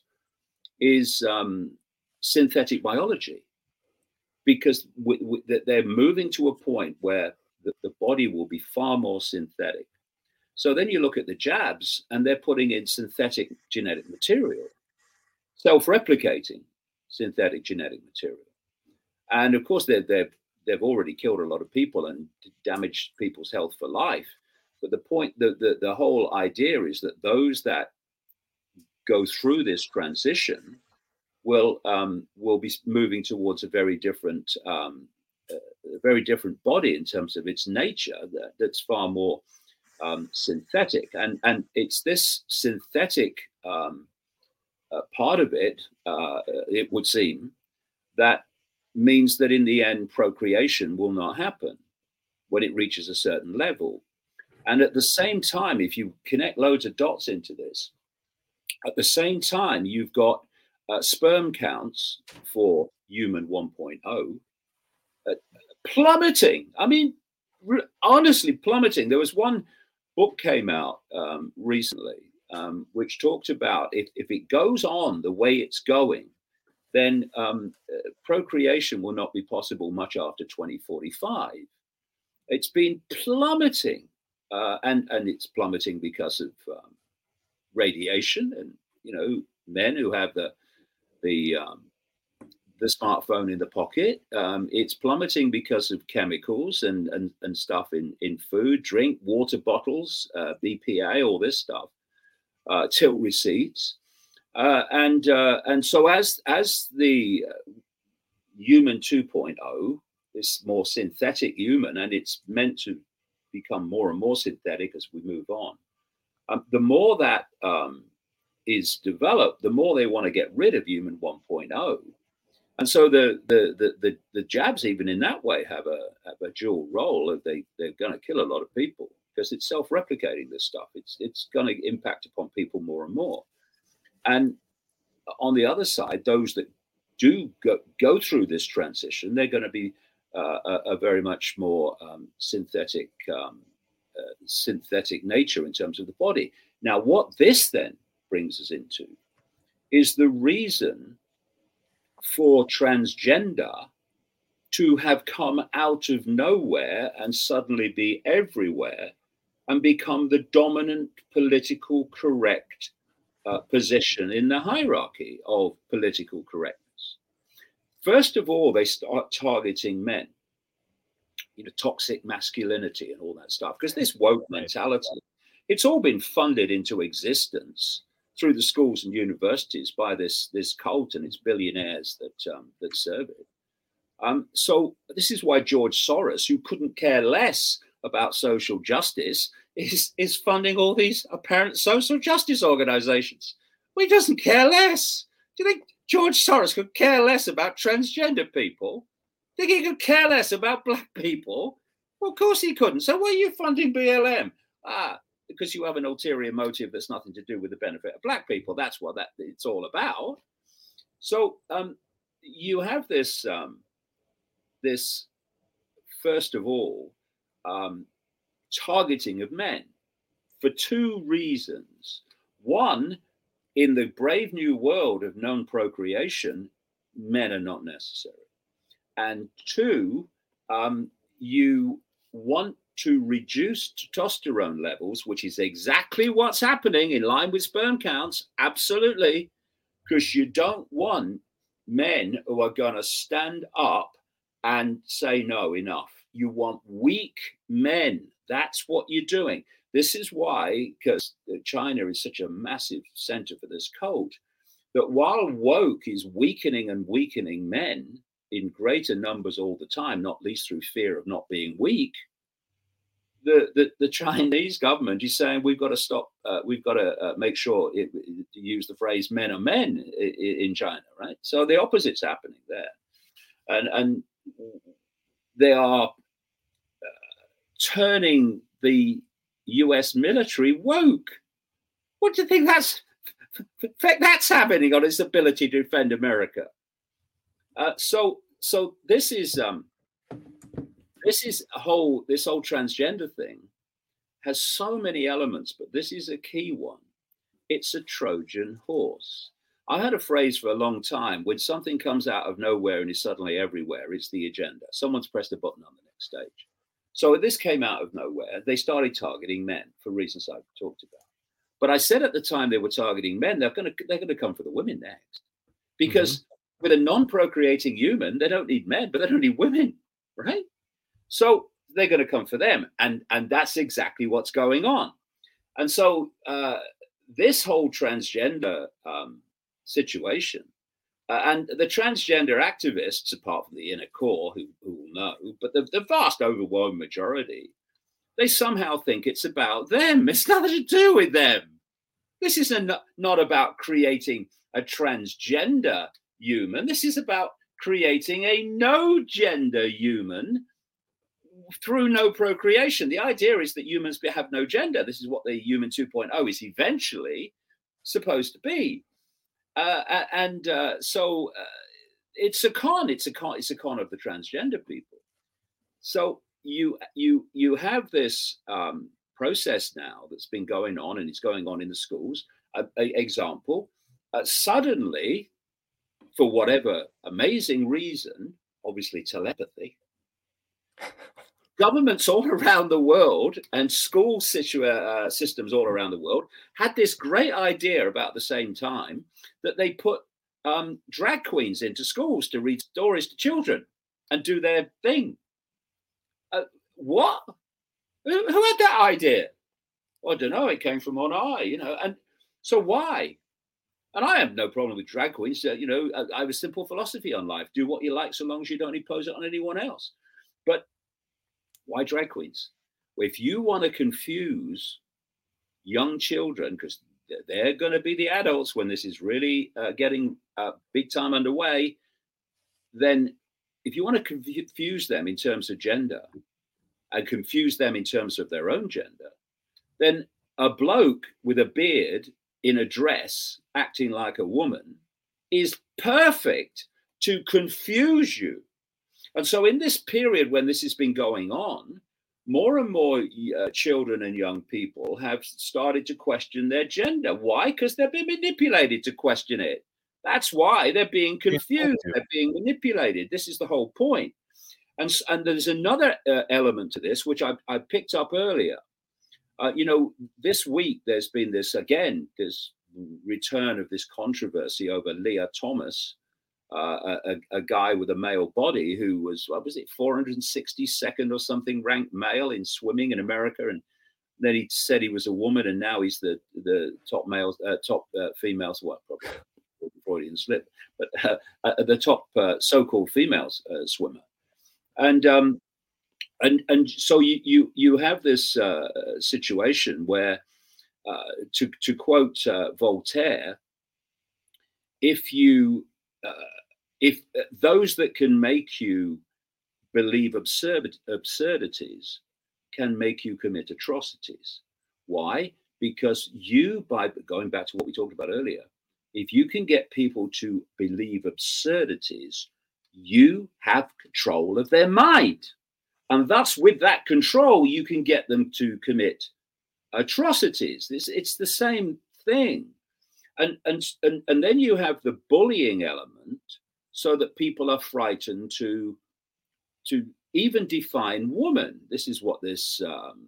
is um, synthetic biology, because w- w- they're moving to a point where the, the body will be far more synthetic. So then you look at the jabs and they're putting in synthetic genetic material, self-replicating synthetic genetic material. And of course, they're, they're, they've already killed a lot of people and damaged people's health for life. But the point, the, the, the whole idea is that those that go through this transition will, um, will be moving towards a very different, um, a very different body in terms of its nature that, that's far more Um, synthetic, and and it's this synthetic um, uh, part of it, uh, it would seem, that means that in the end procreation will not happen when it reaches a certain level. And at the same time, if you connect loads of dots into this, at the same time you've got uh, sperm counts for human one point oh uh, plummeting. I mean, r- honestly plummeting. There was one book came out um, recently, um, which talked about if, if it goes on the way it's going, then um, uh, procreation will not be possible much after twenty forty-five. It's been plummeting, uh, and, and it's plummeting because of um, radiation, and you know, men who have the the um, the smartphone in the pocket. Um, it's plummeting because of chemicals and, and, and stuff in, in food, drink, water bottles, uh, B P A, all this stuff, uh, till receipts. Uh, and uh, and so as, as the human two point oh, this more synthetic human, and it's meant to become more and more synthetic as we move on, um, the more that um, is developed, the more they want to get rid of human one point oh. And so the, the the the the jabs, even in that way, have a have a dual role. Of they they're going to kill a lot of people because it's self-replicating. This stuff. It's it's going to impact upon people more and more. And on the other side, those that do go, go through this transition, they're going to be uh, a, a very much more um, synthetic um, uh, synthetic nature in terms of the body. Now, what this then brings us into is the reason for transgender to have come out of nowhere and suddenly be everywhere and become the dominant political correct uh, position in the hierarchy of political correctness. First of all, they start targeting men, you know, toxic masculinity and all that stuff, because this woke mentality, it's all been funded into existence through the schools and universities by this, this cult and its billionaires that, um, that serve it. Um, so this is why George Soros, who couldn't care less about social justice, is, is funding all these apparent social justice organizations. Well, he doesn't care less. Do you think George Soros could care less about transgender people? Think he could care less about black people? Well, of course he couldn't. So why are you funding B L M? Ah, because you have an ulterior motive that's nothing to do with the benefit of black people. That's what that it's all about. So um, you have this, um, this first of all, um, targeting of men for two reasons. One, in the brave new world of known procreation, men are not necessary. And two, um, you want to reduce testosterone levels, which is exactly what's happening in line with sperm counts. Absolutely. Because you don't want men who are going to stand up and say, no, enough. You want weak men. That's what you're doing. This is why, because China is such a massive center for this cult, that while woke is weakening and weakening men in greater numbers all the time, not least through fear of not being weak, the, the, the Chinese government is saying we've got to stop, uh, we've got to uh, make sure, it, to use the phrase, men are men in, in China, right? So the opposite's happening there. And, and they are uh, turning the U S military woke. What do you think that's, that's happening on its ability to defend America? Uh, so, so this is um, this is a whole this whole transgender thing has so many elements, but this is a key one. It's a Trojan horse. I had a phrase for a long time: when something comes out of nowhere and is suddenly everywhere, it's the agenda. Someone's pressed a button on the next stage. So this came out of nowhere. They started targeting men for reasons I've talked about. But I said at the time they were targeting men, they're going to they're going to come for the women next, because mm-hmm. with a non-procreating human, they don't need men, but they don't need women, right? So they're going to come for them. And, and that's exactly what's going on. And so uh, this whole transgender um, situation, uh, and the transgender activists, apart from the inner core who, who will know, but the, the vast overwhelming majority, they somehow think it's about them. It's nothing to do with them. This is a, not about creating a transgender human. This is about creating a no gender human through no procreation. The idea is that humans have no gender. This is what the human two point oh is eventually supposed to be. Uh, and uh, so uh, it's a con. It's a con. It's a con of the transgender people. So you you you have this um, process now that's been going on, and it's going on in the schools. A, a example, uh, suddenly, for whatever amazing reason, obviously telepathy, governments all around the world and school situ- uh, systems all around the world had this great idea about the same time that they put um, drag queens into schools to read stories to children and do their thing. Uh, what? Who, who had that idea? Well, I don't know. It came from on high, you know. And so why? And I have no problem with drag queens. Uh, you know, I, I have a simple philosophy on life. Do what you like so long as you don't impose it on anyone else. But why drag queens? Well, if you want to confuse young children, because they're going to be the adults when this is really uh, getting uh, big time underway, then if you want to confuse them in terms of gender and confuse them in terms of their own gender, then a bloke with a beard in a dress acting like a woman is perfect to confuse you. And so in this period when this has been going on, more and more uh, children and young people have started to question their gender. Why? Because they've been manipulated to question it. That's why they're being confused. They're being manipulated. This is the whole point. And, and there's another uh, element to this, which I, I picked up earlier. Uh, you know, this week there's been this, again, this return of this controversy over Leah Thomas, uh, a, a guy with a male body who was, what was it, four hundred sixty-second or something ranked male in swimming in America. And then he said he was a woman, and now he's the the top males, uh, top uh, females, what, probably Freudian slip, but uh, uh, the top uh, so-called females uh, swimmer. And um, and and so you you you have this uh, situation where, uh, to to quote uh, Voltaire, if you uh, if uh, those that can make you believe absurd absurdities can make you commit atrocities. Why? Because you, by going back to what we talked about earlier, if you can get people to believe absurdities, you have control of their mind. And thus, with that control, you can get them to commit atrocities. It's, it's the same thing. And, and, and, and then you have the bullying element, so that people are frightened to, to even define woman. This is what this um,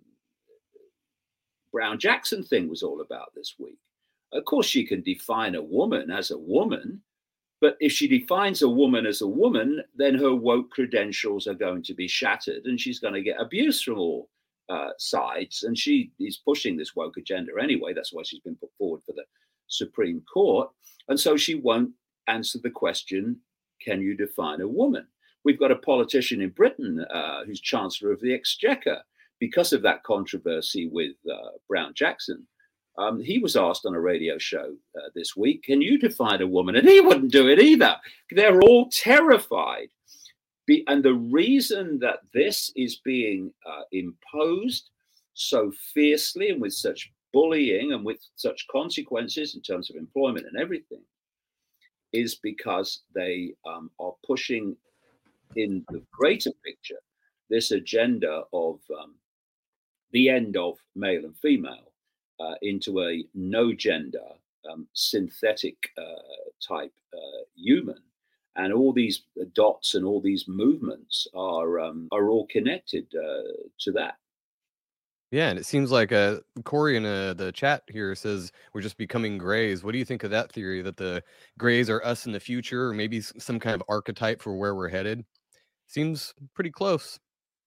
Brown Jackson thing was all about this week. Of course, she can define a woman as a woman, but if she defines a woman as a woman, then her woke credentials are going to be shattered, and she's going to get abuse from all uh, sides. And she is pushing this woke agenda anyway. That's why she's been put forward for the Supreme Court. And so she won't answer the question, can you define a woman? We've got a politician in Britain uh, who's Chancellor of the Exchequer. Because of that controversy with uh, Brown Jackson, um, he was asked on a radio show uh, this week, can you define a woman? And he wouldn't do it either. They're all terrified. Be, and the reason that this is being uh, imposed so fiercely and with such bullying and with such consequences in terms of employment and everything is because they um, are pushing in the greater picture this agenda of um, the end of male and female uh, into a no gender um, synthetic uh, type uh, human, and all these dots and all these movements are um, are all connected uh, to that. Yeah, and it seems like uh, Corey in uh, the chat here says we're just becoming grays. What do you think of that theory, that the grays are us in the future, or maybe some kind of archetype for where we're headed? Seems pretty close.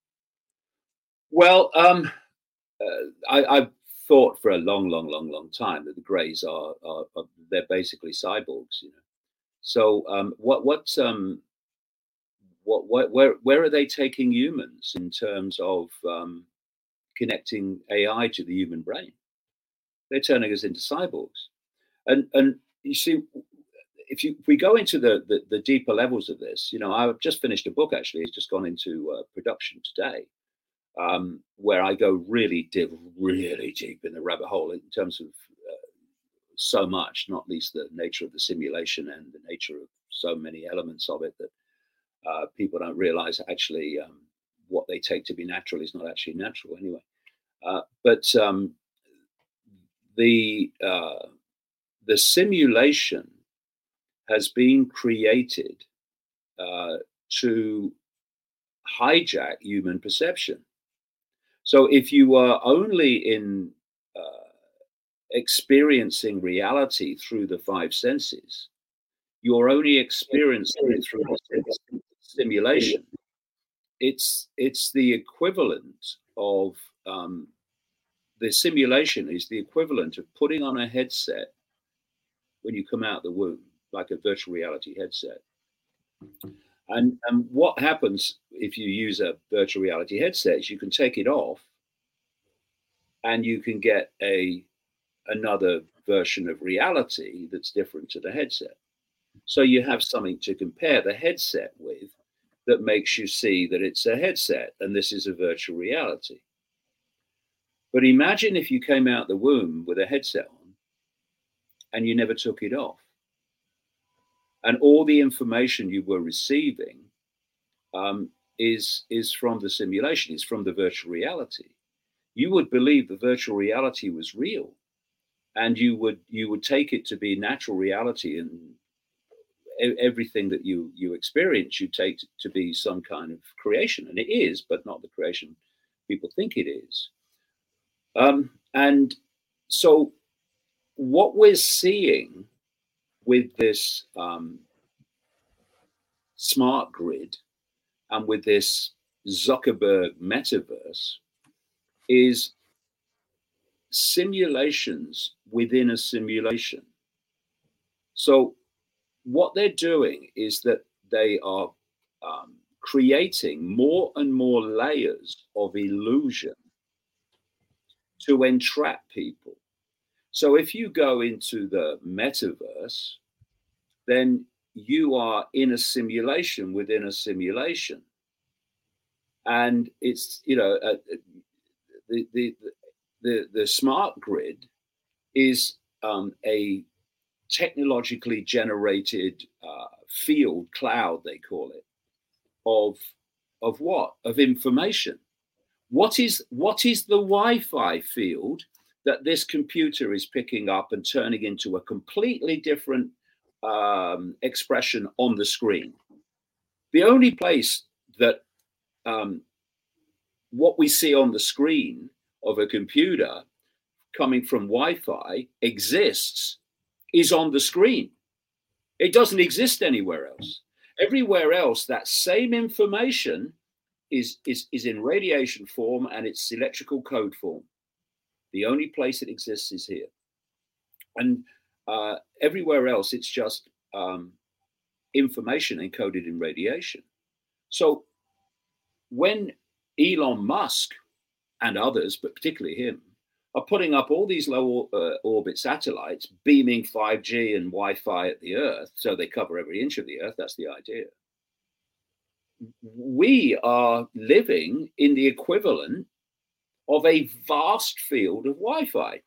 Well, um, uh, I, I've thought for a long, long, long, long time that the Greys are, are, are they're basically cyborgs, you know. So, um, what, what, um, what, what, where, where are they taking humans in terms of um, connecting A I to the human brain? They're turning us into cyborgs, and and you see. If you if we go into the, the the deeper levels of this, you know, I've just finished a book. Actually, it's just gone into uh, production today, um, where I go really deep, really deep in the rabbit hole in terms of uh, so much, not least the nature of the simulation and the nature of so many elements of it that uh, people don't realize actually um, what they take to be natural is not actually natural anyway. Uh, but um, the uh, the simulation has been created uh, to hijack human perception. So if you are only in uh, experiencing reality through the five senses, you're only experiencing it through the simulation. It's it's the equivalent of um, the simulation is the equivalent of putting on a headset when you come out of the womb, like a virtual reality headset. And, and what happens if you use a virtual reality headset is you can take it off and you can get a another version of reality that's different to the headset. So you have something to compare the headset with that makes you see that it's a headset and this is a virtual reality. But imagine if you came out the womb with a headset on and you never took it off. And all the information you were receiving um, is is from the simulation, is from the virtual reality. You would believe the virtual reality was real, and you would you would take it to be natural reality, and everything that you you experience you take to be some kind of creation, and it is, but not the creation people think it is. Um, and so what we're seeing with this um, smart grid and with this Zuckerberg metaverse is simulations within a simulation. So what they're doing is that they are um, creating more and more layers of illusion to entrap people. So if you go into the metaverse, then you are in a simulation within a simulation. And it's, you know, uh, the, the, the, the smart grid is um, a technologically generated uh, field, cloud, they call it, of, of what? Of information. What is, what is the Wi-Fi field that this computer is picking up and turning into a completely different um, expression on the screen? The only place that um, what we see on the screen of a computer coming from Wi-Fi exists is on the screen. It doesn't exist anywhere else. Everywhere else, that same information is, is, is in radiation form and it's electrical code form. The only place it exists is here. And uh, everywhere else, it's just um, information encoded in radiation. So when Elon Musk and others, but particularly him, are putting up all these low uh, orbit satellites, beaming five G and Wi-Fi at the Earth, so they cover every inch of the Earth, that's the idea. We are living in the equivalent of a vast field of Wi-Fi.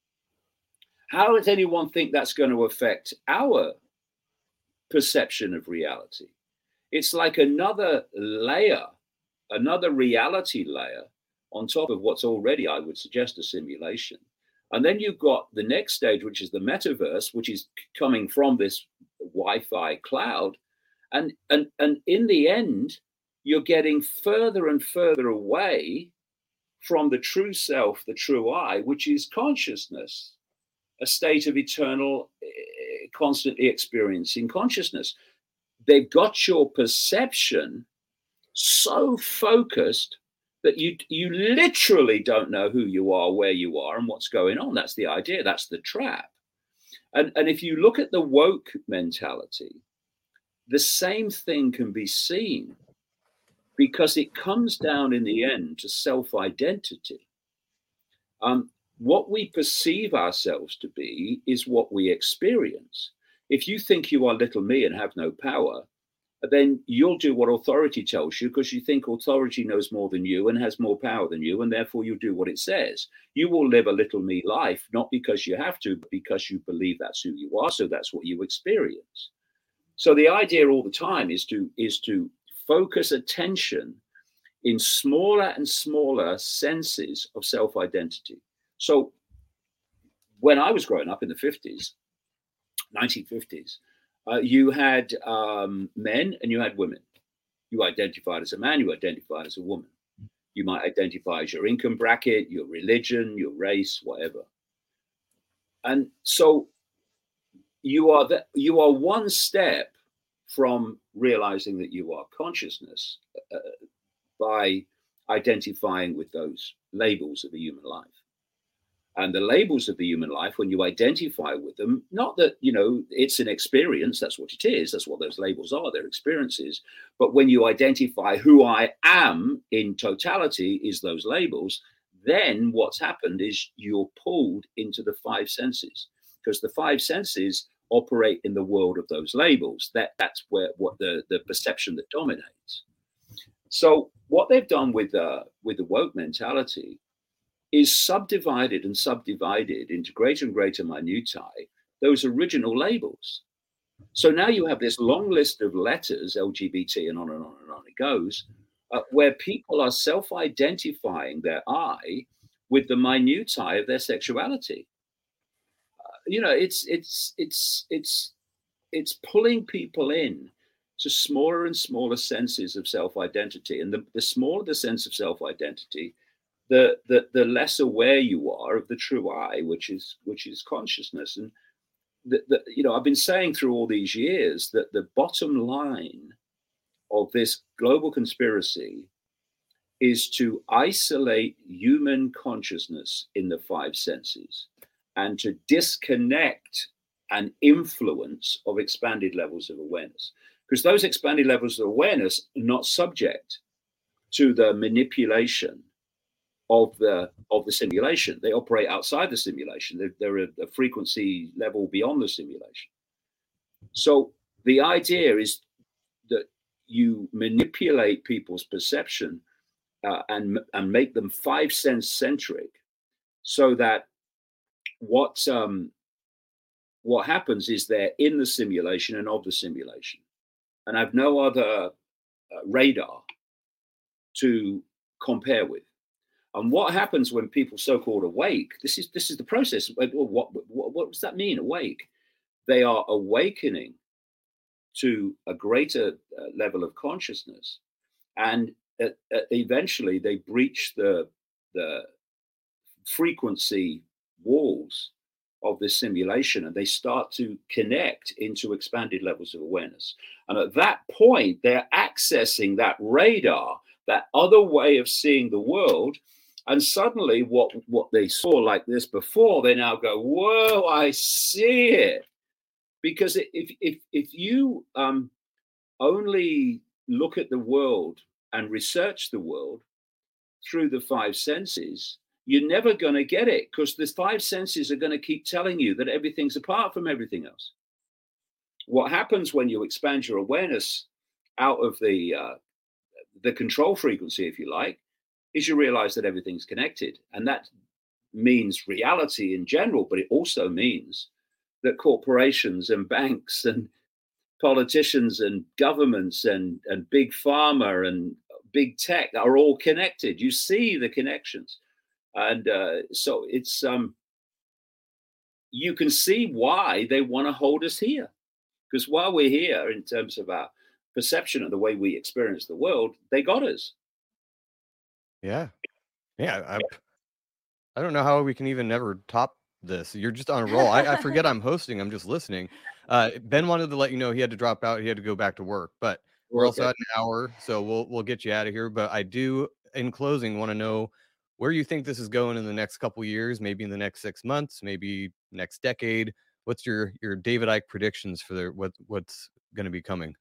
How does anyone think that's going to affect our perception of reality? It's like another layer, another reality layer on top of what's already, I would suggest, a simulation. And then you've got the next stage, which is the metaverse, which is coming from this Wi-Fi cloud. And, and, and in the end, you're getting further and further away from the true self, the true I, which is consciousness, a state of eternal, constantly experiencing consciousness. They've got your perception so focused that you you literally don't know who you are, where you are, and what's going on. That's the idea. That's the trap. And, and if you look at the woke mentality, the same thing can be seen, because it comes down in the end to self-identity. Um, what we perceive ourselves to be is what we experience. If you think you are little me and have no power, then you'll do what authority tells you, because you think authority knows more than you and has more power than you, and therefore you do what it says. You will live a little me life, not because you have to, but because you believe that's who you are, so that's what you experience. So the idea all the time is to, is to focus attention in smaller and smaller senses of self-identity. So when I was growing up in the fifties, nineteen fifties, Uh, you had um, men and you had women. You identified as a man, you identified as a woman. You might identify as your income bracket, your religion, your race, whatever. And so you are the, you are one step from realizing that you are consciousness uh, by identifying with those labels of a human life. And the labels of the human life, when you identify with them, not that, you know, it's an experience, that's what it is, that's what those labels are, they're experiences. But when you identify who I am in totality is those labels, then what's happened is you're pulled into the five senses, because the five senses operate in the world of those labels. That, that's where what the, the perception that dominates. So what they've done with, uh, with the woke mentality is subdivided and subdivided into greater and greater minutiae, those original labels. So now you have this long list of letters, L G B T and on and on and on it goes, uh, where people are self-identifying their I with the minutiae of their sexuality. Uh, you know, it's it's it's it's it's pulling people in to smaller and smaller senses of self-identity, and the, the smaller the sense of self-identity, the, the the less aware you are of the true I, which is which is consciousness. And the, the, you know, I've been saying through all these years that the bottom line of this global conspiracy is to isolate human consciousness in the five senses and to disconnect an influence of expanded levels of awareness, because those expanded levels of awareness are not subject to the manipulation of the of the simulation. They operate outside the simulation. They're, they're a, a frequency level beyond the simulation. So the idea is that you manipulate people's perception uh, and and make them five sense centric, so that what um, what happens is they're in the simulation and of the simulation, and have no other uh, radar to compare with. And what happens when people so-called awake? This is this is the process. What what what, what does that mean? Awake? They are awakening to a greater uh, level of consciousness, and uh, uh, eventually they breach the the frequency walls of this simulation, and they start to connect into expanded levels of awareness. And at that point, they're accessing that radar, that other way of seeing the world. And suddenly what, what they saw like this before, they now go, whoa, I see it. Because if, if, if you um, only look at the world and research the world through the five senses, you're never going to get it, because the five senses are going to keep telling you that everything's apart from everything else. What happens when you expand your awareness out of the uh, the control frequency, if you like, is you realize that everything's connected. And that means reality in general, but it also means that corporations and banks and politicians and governments and, and big pharma and big tech are all connected. You see the connections. And uh, so it's um, you can see why they want to hold us here. Because while we're here, in terms of our perception of the way we experience the world, they got us. Yeah. Yeah. I, I don't know how we can even never top this. You're just on a roll. I, I forget I'm hosting. I'm just listening. Uh, Ben wanted to let you know he had to drop out. He had to go back to work, but we're also Okay. at an hour, so we'll we'll get you out of here. But I do, in closing, want to know where you think this is going in the next couple years, maybe in the next six months, maybe next decade. What's your your David Icke predictions for the, what what's going to be coming?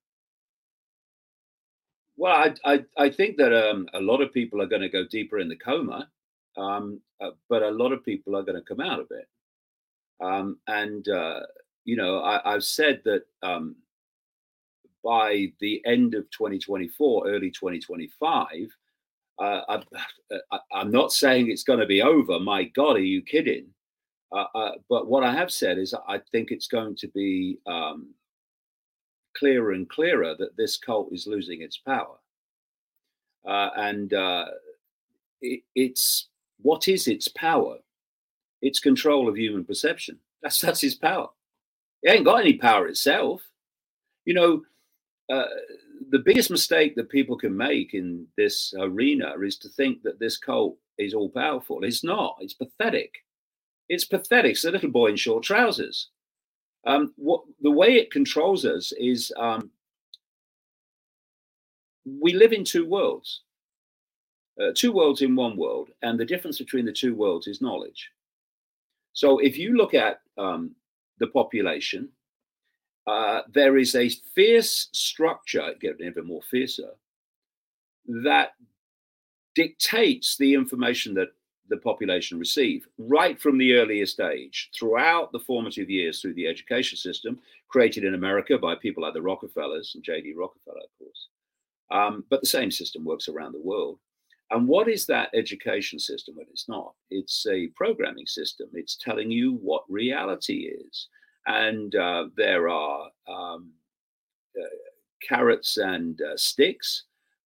Well, I, I, I think that um, a lot of people are going to go deeper in the coma, um, uh, but a lot of people are going to come out of it. Um, and, uh, you know, I, I've said that um, by the end of twenty twenty-four, early twenty twenty-five, uh, I, I, I'm not saying it's going to be over. My God, are you kidding? Uh, uh, but what I have said is I think it's going to be um, clearer and clearer that this cult is losing its power. Uh, and uh, it, it's, what is its power? It's control of human perception. That's, that's its power. It ain't got any power itself. You know, uh, the biggest mistake that people can make in this arena is to think that this cult is all powerful. It's not. It's pathetic. It's pathetic. It's a little boy in short trousers. Um, what the way it controls us is um, we live in two worlds, uh, two worlds in one world, and the difference between the two worlds is knowledge. So if you look at um, the population, uh, there is a fierce structure, getting even more fiercer, that dictates the information that the population receive right from the earliest age, throughout the formative years, through the education system created in America by people like the Rockefellers and J D Rockefeller, of course. Um, but the same system works around the world. And what is that education system? Well, it's not. It's a programming system. It's telling you what reality is. And uh, there are um, uh, carrots and uh, sticks.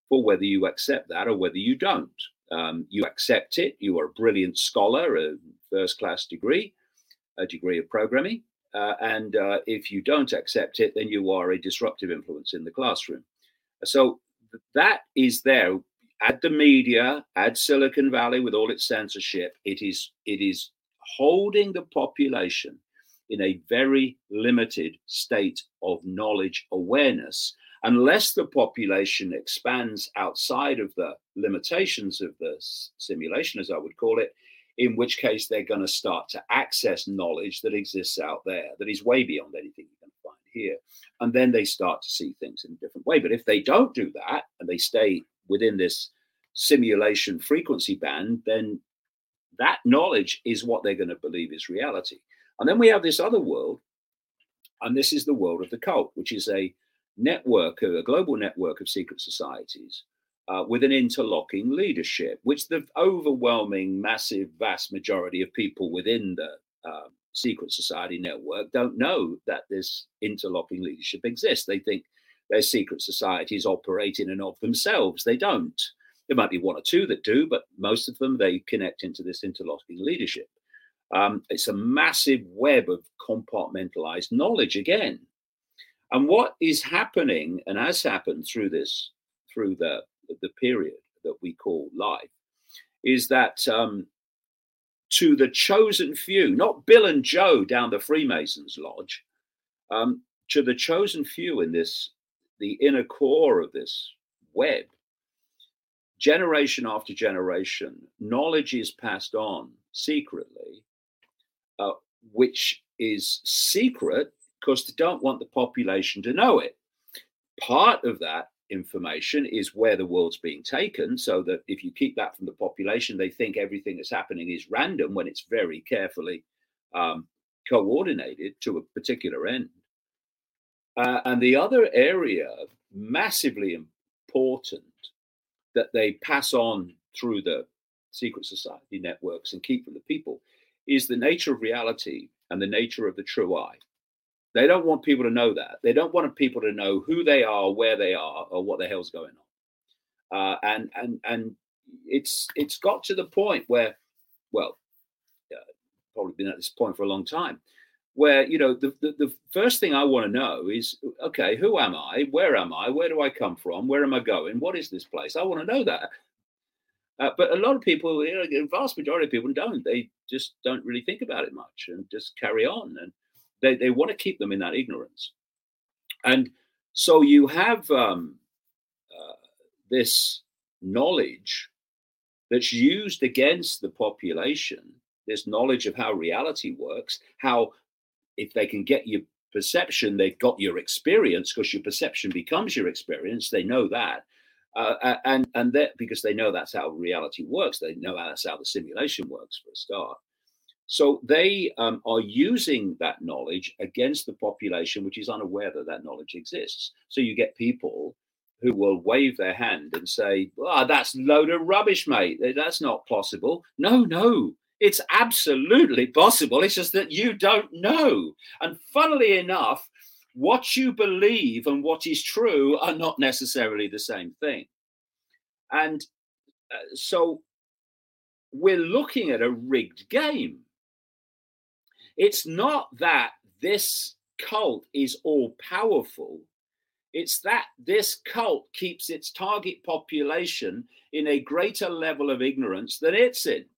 for whether you accept that or whether you don't. Um, you accept it, you are a brilliant scholar, a first-class degree, a degree of programming. Uh, and uh, if you don't accept it, then you are a disruptive influence in the classroom. So that is there. Add the media, add Silicon Valley with all its censorship. It is, it is holding the population in a very limited state of knowledge awareness, unless the population expands outside of the limitations of the simulation, as I would call it, in which case they're going to start to access knowledge that exists out there, that is way beyond anything you can find here. And then they start to see things in a different way. But if they don't do that and they stay within this simulation frequency band, then that knowledge is what they're going to believe is reality. And then we have this other world, and this is the world of the cult, which is a network, a global network of secret societies uh, with an interlocking leadership, which the overwhelming, massive, vast majority of people within the uh, secret society network don't know that this interlocking leadership exists. They think their secret societies operate in and of themselves. They don't. There might be one or two that do, but most of them, they connect into this interlocking leadership. Um, it's a massive web of compartmentalized knowledge again. And what is happening and has happened through this, through the, the period that we call life, is that um, to the chosen few, not Bill and Joe down the Freemasons lodge, um, to the chosen few in this, the inner core of this web, generation after generation, knowledge is passed on secretly, uh, which is secret because they don't want the population to know it. Part of that information is where the world's being taken, so that if you keep that from the population, they think everything that's happening is random when it's very carefully um, coordinated to a particular end. Uh, and the other area, massively important, that they pass on through the secret society networks and keep from the people, is the nature of reality and the nature of the true I. They don't want people to know that. They don't want people to know who they are, where they are, or what the hell's going on. Uh, and and and it's it's got to the point where, well, uh, probably been at this point for a long time, where, you know, the, the, the first thing I want to know is, okay, who am I? Where am I? Where do I come from? Where am I going? What is this place? I want to know that. Uh, but a lot of people, you know, the vast majority of people don't. They just don't really think about it much and just carry on. And they, they want to keep them in that ignorance. And so you have um, uh, this knowledge that's used against the population, this knowledge of how reality works, how if they can get your perception, they've got your experience, because your perception becomes your experience. They know that. Uh, and and that because they know that's how reality works. They know that's how the simulation works, for a start. So they um, are using that knowledge against the population, which is unaware that that knowledge exists. So you get people who will wave their hand and say, "Oh, that's a load of rubbish, mate. That's not possible." No, no. It's absolutely possible. It's just that you don't know. And funnily enough, what you believe and what is true are not necessarily the same thing. And uh, so we're looking at a rigged game. It's not that this cult is all powerful. It's that this cult keeps its target population in a greater level of ignorance than it's in.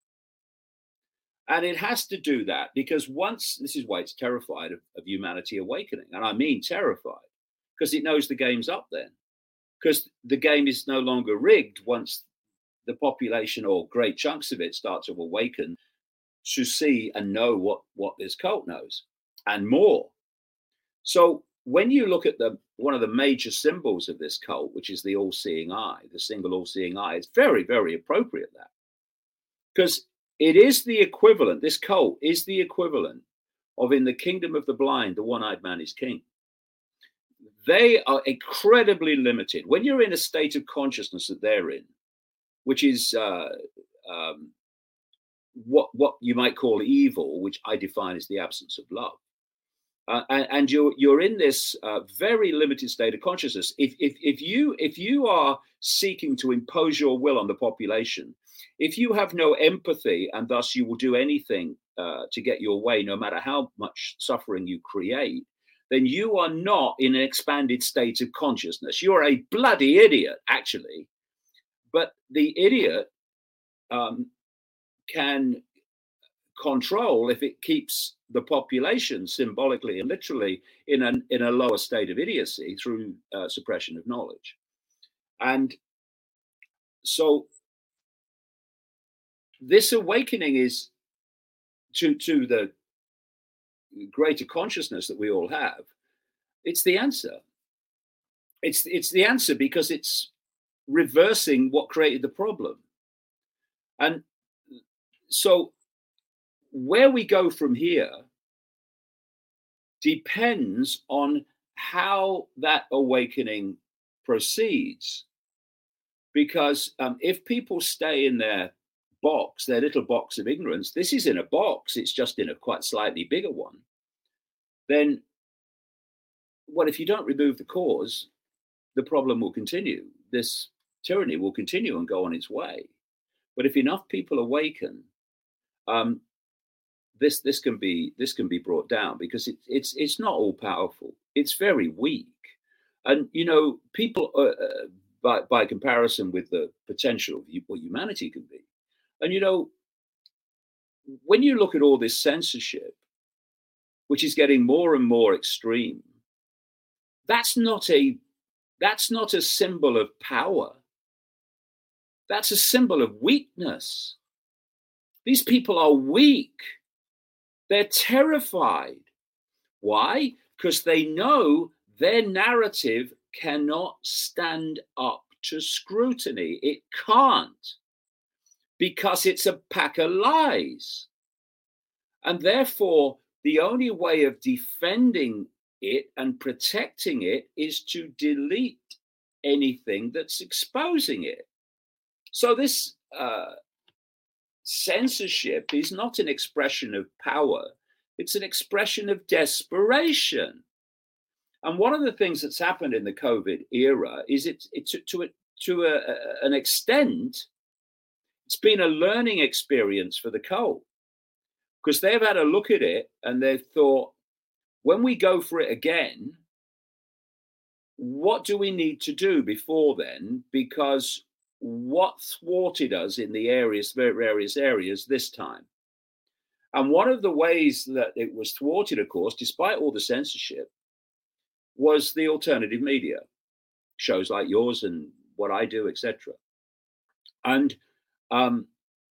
And it has to do that because once, this is why it's terrified of, of humanity awakening. And I mean terrified, because it knows the game's up then. Because the game is no longer rigged once the population or great chunks of it start to awaken to see and know what, what this cult knows and more. So when you look at the one of the major symbols of this cult, which is the all-seeing eye, the single all-seeing eye, it's very, very appropriate that. Because it is the equivalent, this cult is the equivalent of in the kingdom of the blind, the one-eyed man is king. They are incredibly limited. When you're in a state of consciousness that they're in, which is uh, um, what, what you might call evil, which I define as the absence of love, Uh, and, and you're you're in this uh, very limited state of consciousness. If, if if you if you are seeking to impose your will on the population, if you have no empathy and thus you will do anything uh, to get your way, no matter how much suffering you create, then you are not in an expanded state of consciousness. You're a bloody idiot, actually. But the idiot um, can control if it keeps the population symbolically and literally in an in a lower state of idiocy through uh, suppression of knowledge. And so this awakening is to to the greater consciousness that we all have. It's the answer. It's it's the answer because it's reversing what created the problem. And so where we go from here depends on how that awakening proceeds. Because um, if people stay in their box, their little box of ignorance, this is in a box, it's just in a quite slightly bigger one, then, well, if you don't remove the cause, the problem will continue. This tyranny will continue and go on its way. But if enough people awaken, um, this this can be this can be brought down because it, it's it's not all powerful. It's very weak, and you know people uh, uh, by by comparison with the potential of what humanity can be, and you know when you look at all this censorship, which is getting more and more extreme, that's not a that's not a symbol of power. That's a symbol of weakness. These people are weak. They're terrified. Why? Because they know their narrative cannot stand up to scrutiny. It can't, because it's a pack of lies. And therefore, the only way of defending it and protecting it is to delete anything that's exposing it. So this uh, censorship is not an expression of power. It's an expression of desperation. And one of the things that's happened in the COVID era is it, it to, to, a, to a, a, an extent, it's been a learning experience for the cult, because they've had a look at it and they've thought, when we go for it again, what do we need to do before then? Because what thwarted us in the areas, various areas this time? And one of the ways that it was thwarted, of course, despite all the censorship, was the alternative media, shows like yours and what I do, et cetera. And um,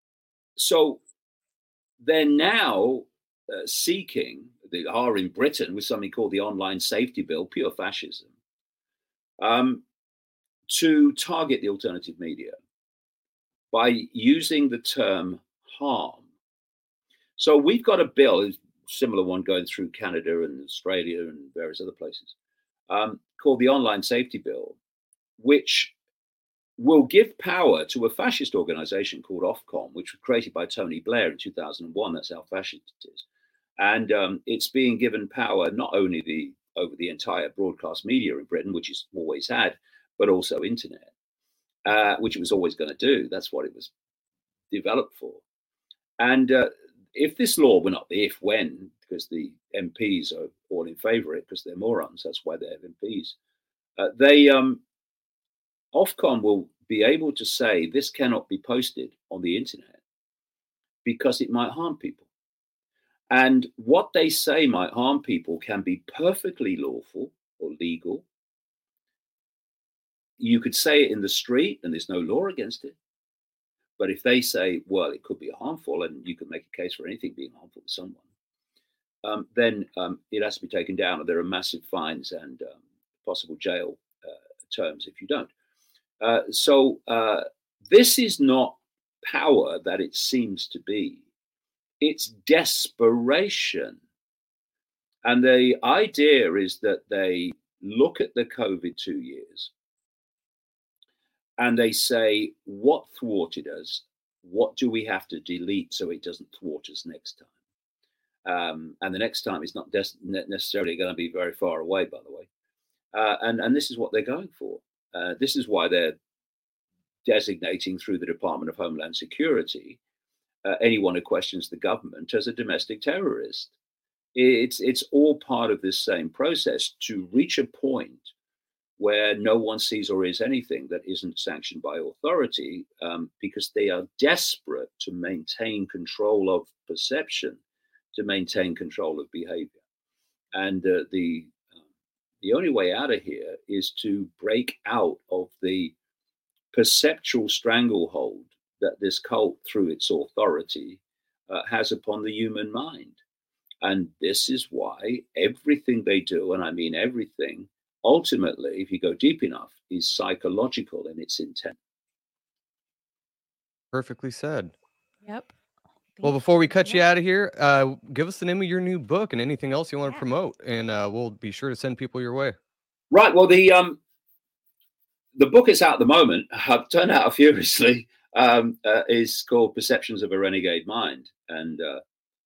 so they're now uh, seeking, they are in Britain, with something called the Online Safety Bill, pure fascism, um, to target the alternative media by using the term harm. So we've got a bill, a similar one going through Canada and Australia and various other places, um, called the Online Safety Bill, which will give power to a fascist organization called Ofcom, which was created by Tony Blair in two thousand one. That's how fascist it is. And um, it's being given power not only the over the entire broadcast media in Britain, which it's always had, but also internet, uh, which it was always going to do. That's what it was developed for. And uh, if this law were not the if when, because the M Ps are all in favor of it because they're morons, that's why they have M Ps, uh, they um, Ofcom will be able to say this cannot be posted on the internet because it might harm people. And what they say might harm people can be perfectly lawful or legal. You could say it in the street and there's no law against it. But if they say, well, it could be harmful, and you can make a case for anything being harmful to someone, um, then um, it has to be taken down, or there are massive fines and um, possible jail uh, terms if you don't. Uh, so uh, this is not power that it seems to be. It's desperation. And the idea is that they look at the COVID two years and they say, what thwarted us? What do we have to delete so it doesn't thwart us next time? Um, and the next time is not des- necessarily going to be very far away, by the way. Uh, and, and this is what they're going for. Uh, this is why they're designating through the Department of Homeland Security uh, anyone who questions the government as a domestic terrorist. It's, it's all part of this same process to reach a point where no one sees or is anything that isn't sanctioned by authority, um, because they are desperate to maintain control of perception, to maintain control of behavior. And uh, the um, the only way out of here is to break out of the perceptual stranglehold that this cult, through its authority, uh, has upon the human mind. And this is why everything they do, and I mean everything, ultimately, if you go deep enough, is psychological in its intent. Perfectly said. Yep. Well, before we cut you out of here, uh, give us the name of your new book and anything else you want to promote, and uh, we'll be sure to send people your way. Right. Well, the um, the book is out at the moment. I've turned out furiously. Um, uh, is called Perceptions of a Renegade Mind, and uh,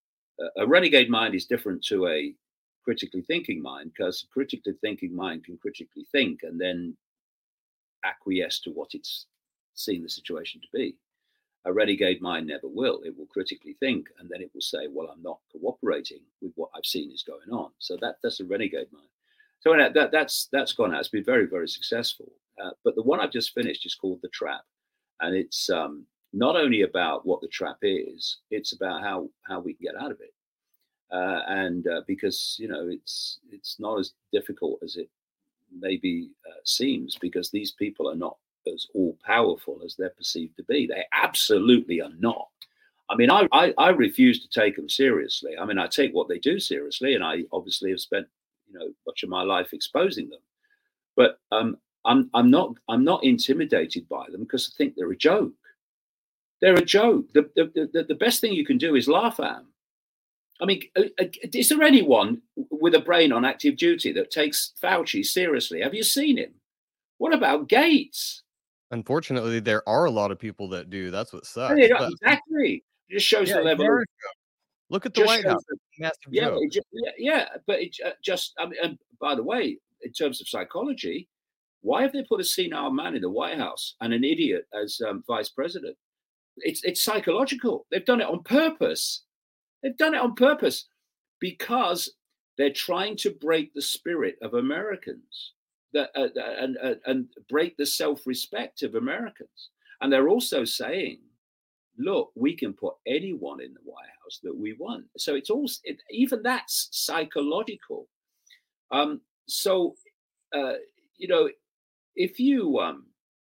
a renegade mind is different to a critically thinking mind, because a critically thinking mind can critically think and then acquiesce to what it's seen the situation to be. A renegade mind never will. It will critically think, and then it will say, well, I'm not cooperating with what I've seen is going on. So that that's a renegade mind. So that that's that's gone out. It's been very, very successful. Uh, but the one I've just finished is called The Trap. And it's um, not only about what the trap is, it's about how how we can get out of it. Uh, and uh, because, you know, it's it's not as difficult as it maybe uh, seems, because these people are not as all powerful as they're perceived to be. They absolutely are not. I mean, I, I I refuse to take them seriously. I mean, I take what they do seriously, and I obviously have spent, you know, much of my life exposing them. But um, I'm I'm not I'm not intimidated by them, because I think they're a joke. They're a joke. The the the, the best thing you can do is laugh at them. I mean, is there anyone with a brain on active duty that takes Fauci seriously? Have you seen him? What about Gates? Unfortunately, there are a lot of people that do. That's what sucks. Yeah, But, exactly. It just shows yeah, the level. Of, look at the White House. Massive yeah, joke. but it just, yeah, yeah, but it uh, just. I mean, and by the way, in terms of psychology, why have they put a senile man in the White House and an idiot as um, vice president? It's it's psychological. They've done it on purpose. They've done it on purpose because they're trying to break the spirit of Americans, that uh, and uh, and break the self-respect of Americans. And they're also saying, look, we can put anyone in the White House that we want. So it's all, it, even that's psychological. Um, so, uh, you know, if you, um,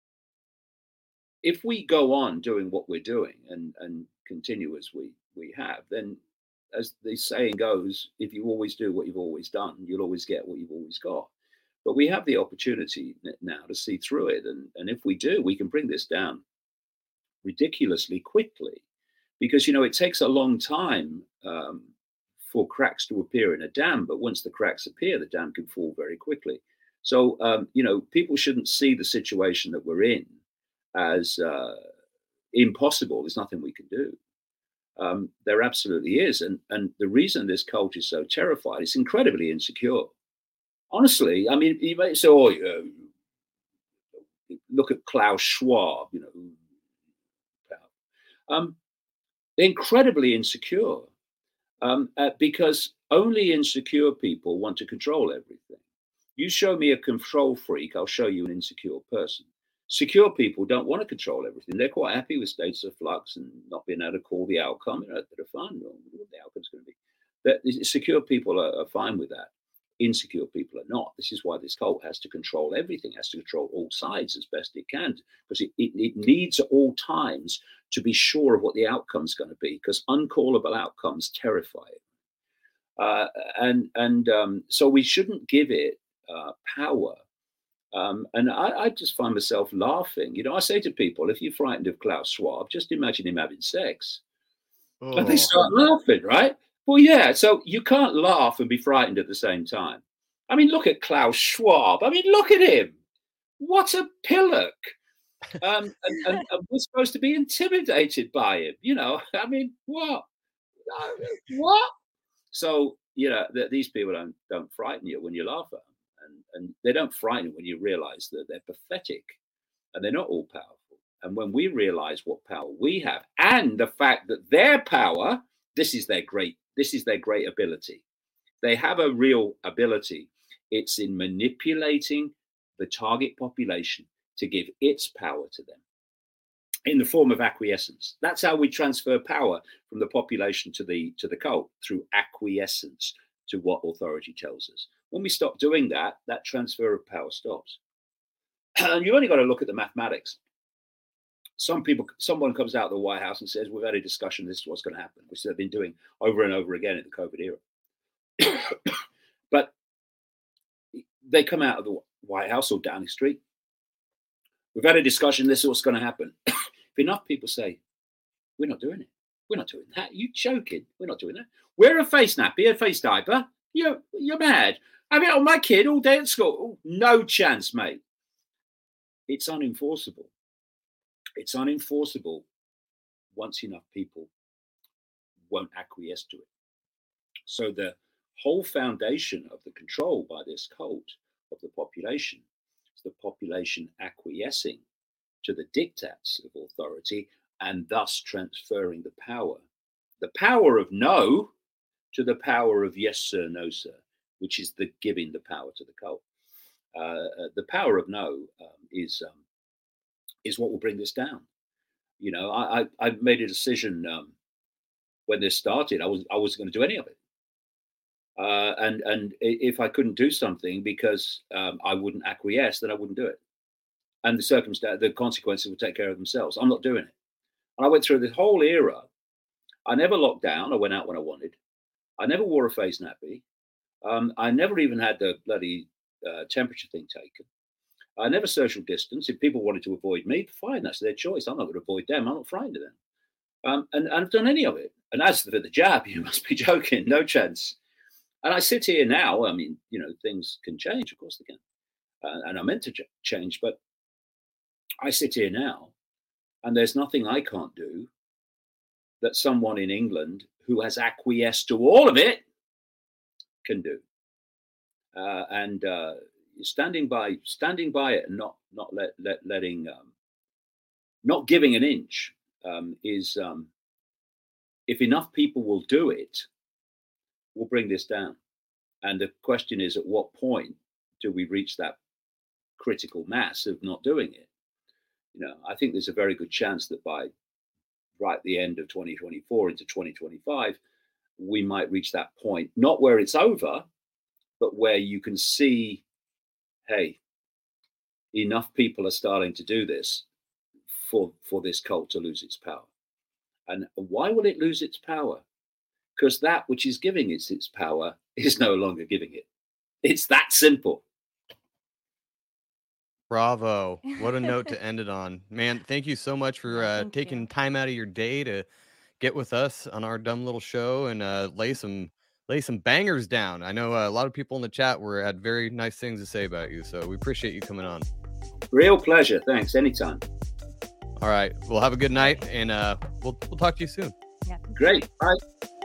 if we go on doing what we're doing and, and continue as we, we have, then as the saying goes, if you always do what you've always done, you'll always get what you've always got. But we have the opportunity now to see through it. And, and if we do, we can bring this down ridiculously quickly, because, you know, it takes a long time um, for cracks to appear in a dam. But once the cracks appear, the dam can fall very quickly. So, um, you know, people shouldn't see the situation that we're in as uh, impossible. There's nothing we can do. Um, there absolutely is. And, and the reason this cult is so terrified, it's incredibly insecure. Honestly, I mean, you may say, oh, uh, look at Klaus Schwab, you know. Um, they're incredibly insecure um, uh, because only insecure people want to control everything. You show me a control freak, I'll show you an insecure person. Secure people don't want to control everything. They're quite happy with states of flux and not being able to call the outcome. You know, they're fine. What the outcome's going to be. That, secure people are, are fine with that. Insecure people are not. This is why this cult has to control everything, has to control all sides as best it can, because it, it, it needs at all times to be sure of what the outcome's going to be, because uncallable outcomes terrify it. Uh, and and um, so we shouldn't give it uh, power. Um, and I, I just find myself laughing. You know, I say to people, if you're frightened of Klaus Schwab, just imagine him having sex. Oh. And they start laughing, right? Well, yeah, so you can't laugh and be frightened at the same time. I mean, look at Klaus Schwab. I mean, look at him. What a pillock. Um, and, and, and we're supposed to be intimidated by him. You know, I mean, what? Uh, what? So, you know, that these people don't don't frighten you when you laugh at them. And, and they don't frighten you when you realize that they're pathetic and they're not all powerful. And when we realize what power we have and the fact that their power, this is their great, this is their great ability. They have a real ability. It's in manipulating the target population to give its power to them in the form of acquiescence. That's how we transfer power from the population to the to the cult, through acquiescence to what authority tells us. When we stop doing that, that transfer of power stops. And you've only got to look at the mathematics. Some people, someone comes out of the White House and says, we've had a discussion, this is what's going to happen, which they've been doing over and over again in the COVID era. But they come out of the White House or Downing Street. We've had a discussion, this is what's going to happen. If enough people say, we're not doing it. We're not doing that. You joking? We're not doing that. Wear a face nappy, a face diaper. You're, you're mad. I mean, oh, my kid all day at school. Oh, no chance, mate. It's unenforceable. It's unenforceable once enough people won't acquiesce to it. So the whole foundation of the control by this cult of the population is the population acquiescing to the diktats of authority and thus transferring the power, the power of no to the power of yes, sir, no, sir, which is the giving the power to the cult. Uh, the power of no um, is um, is what will bring this down. You know, I I, I made a decision um, when this started. I was I wasn't going to do any of it, uh, and and if I couldn't do something because um, I wouldn't acquiesce, then I wouldn't do it, and the circumstance, the consequences would take care of themselves. I'm not doing it. And I went through this whole era. I never locked down. I went out when I wanted. I never wore a face nappy. Um, I never even had the bloody uh, temperature thing taken. I never social distance. If people wanted to avoid me, fine, that's their choice. I'm not going to avoid them. I'm not frightened of them. Um, and, and I've done any of it. And as for the jab, you must be joking. No chance. And I sit here now. I mean, you know, things can change. Of course they can. Uh, and I meant to ch- change. But I sit here now, and there's nothing I can't do that someone in England who has acquiesced to all of it can do. Uh, and uh, standing by, standing by it, and not not let, let letting, um, not giving an inch um, is, um, if enough people will do it, we'll bring this down. And the question is, at what point do we reach that critical mass of not doing it? You know, I think there's a very good chance that by right at the end of twenty twenty-four into twenty twenty-five, we might reach that point, not where it's over, but where you can see, hey, enough people are starting to do this for, for this cult to lose its power. And why will it lose its power? Because that which is giving it its power is no longer giving it. It's that simple. Bravo. What a note to end it on. Man, thank you so much for uh, Thank taking you. time out of your day to get with us on our dumb little show and uh, lay some lay some bangers down. I know uh, a lot of people in the chat were had very nice things to say about you, so we appreciate you coming on. Real pleasure. Thanks. Anytime. All right. Well, have a good night, and uh, we'll we'll talk to you soon. Yeah. Great. Bye.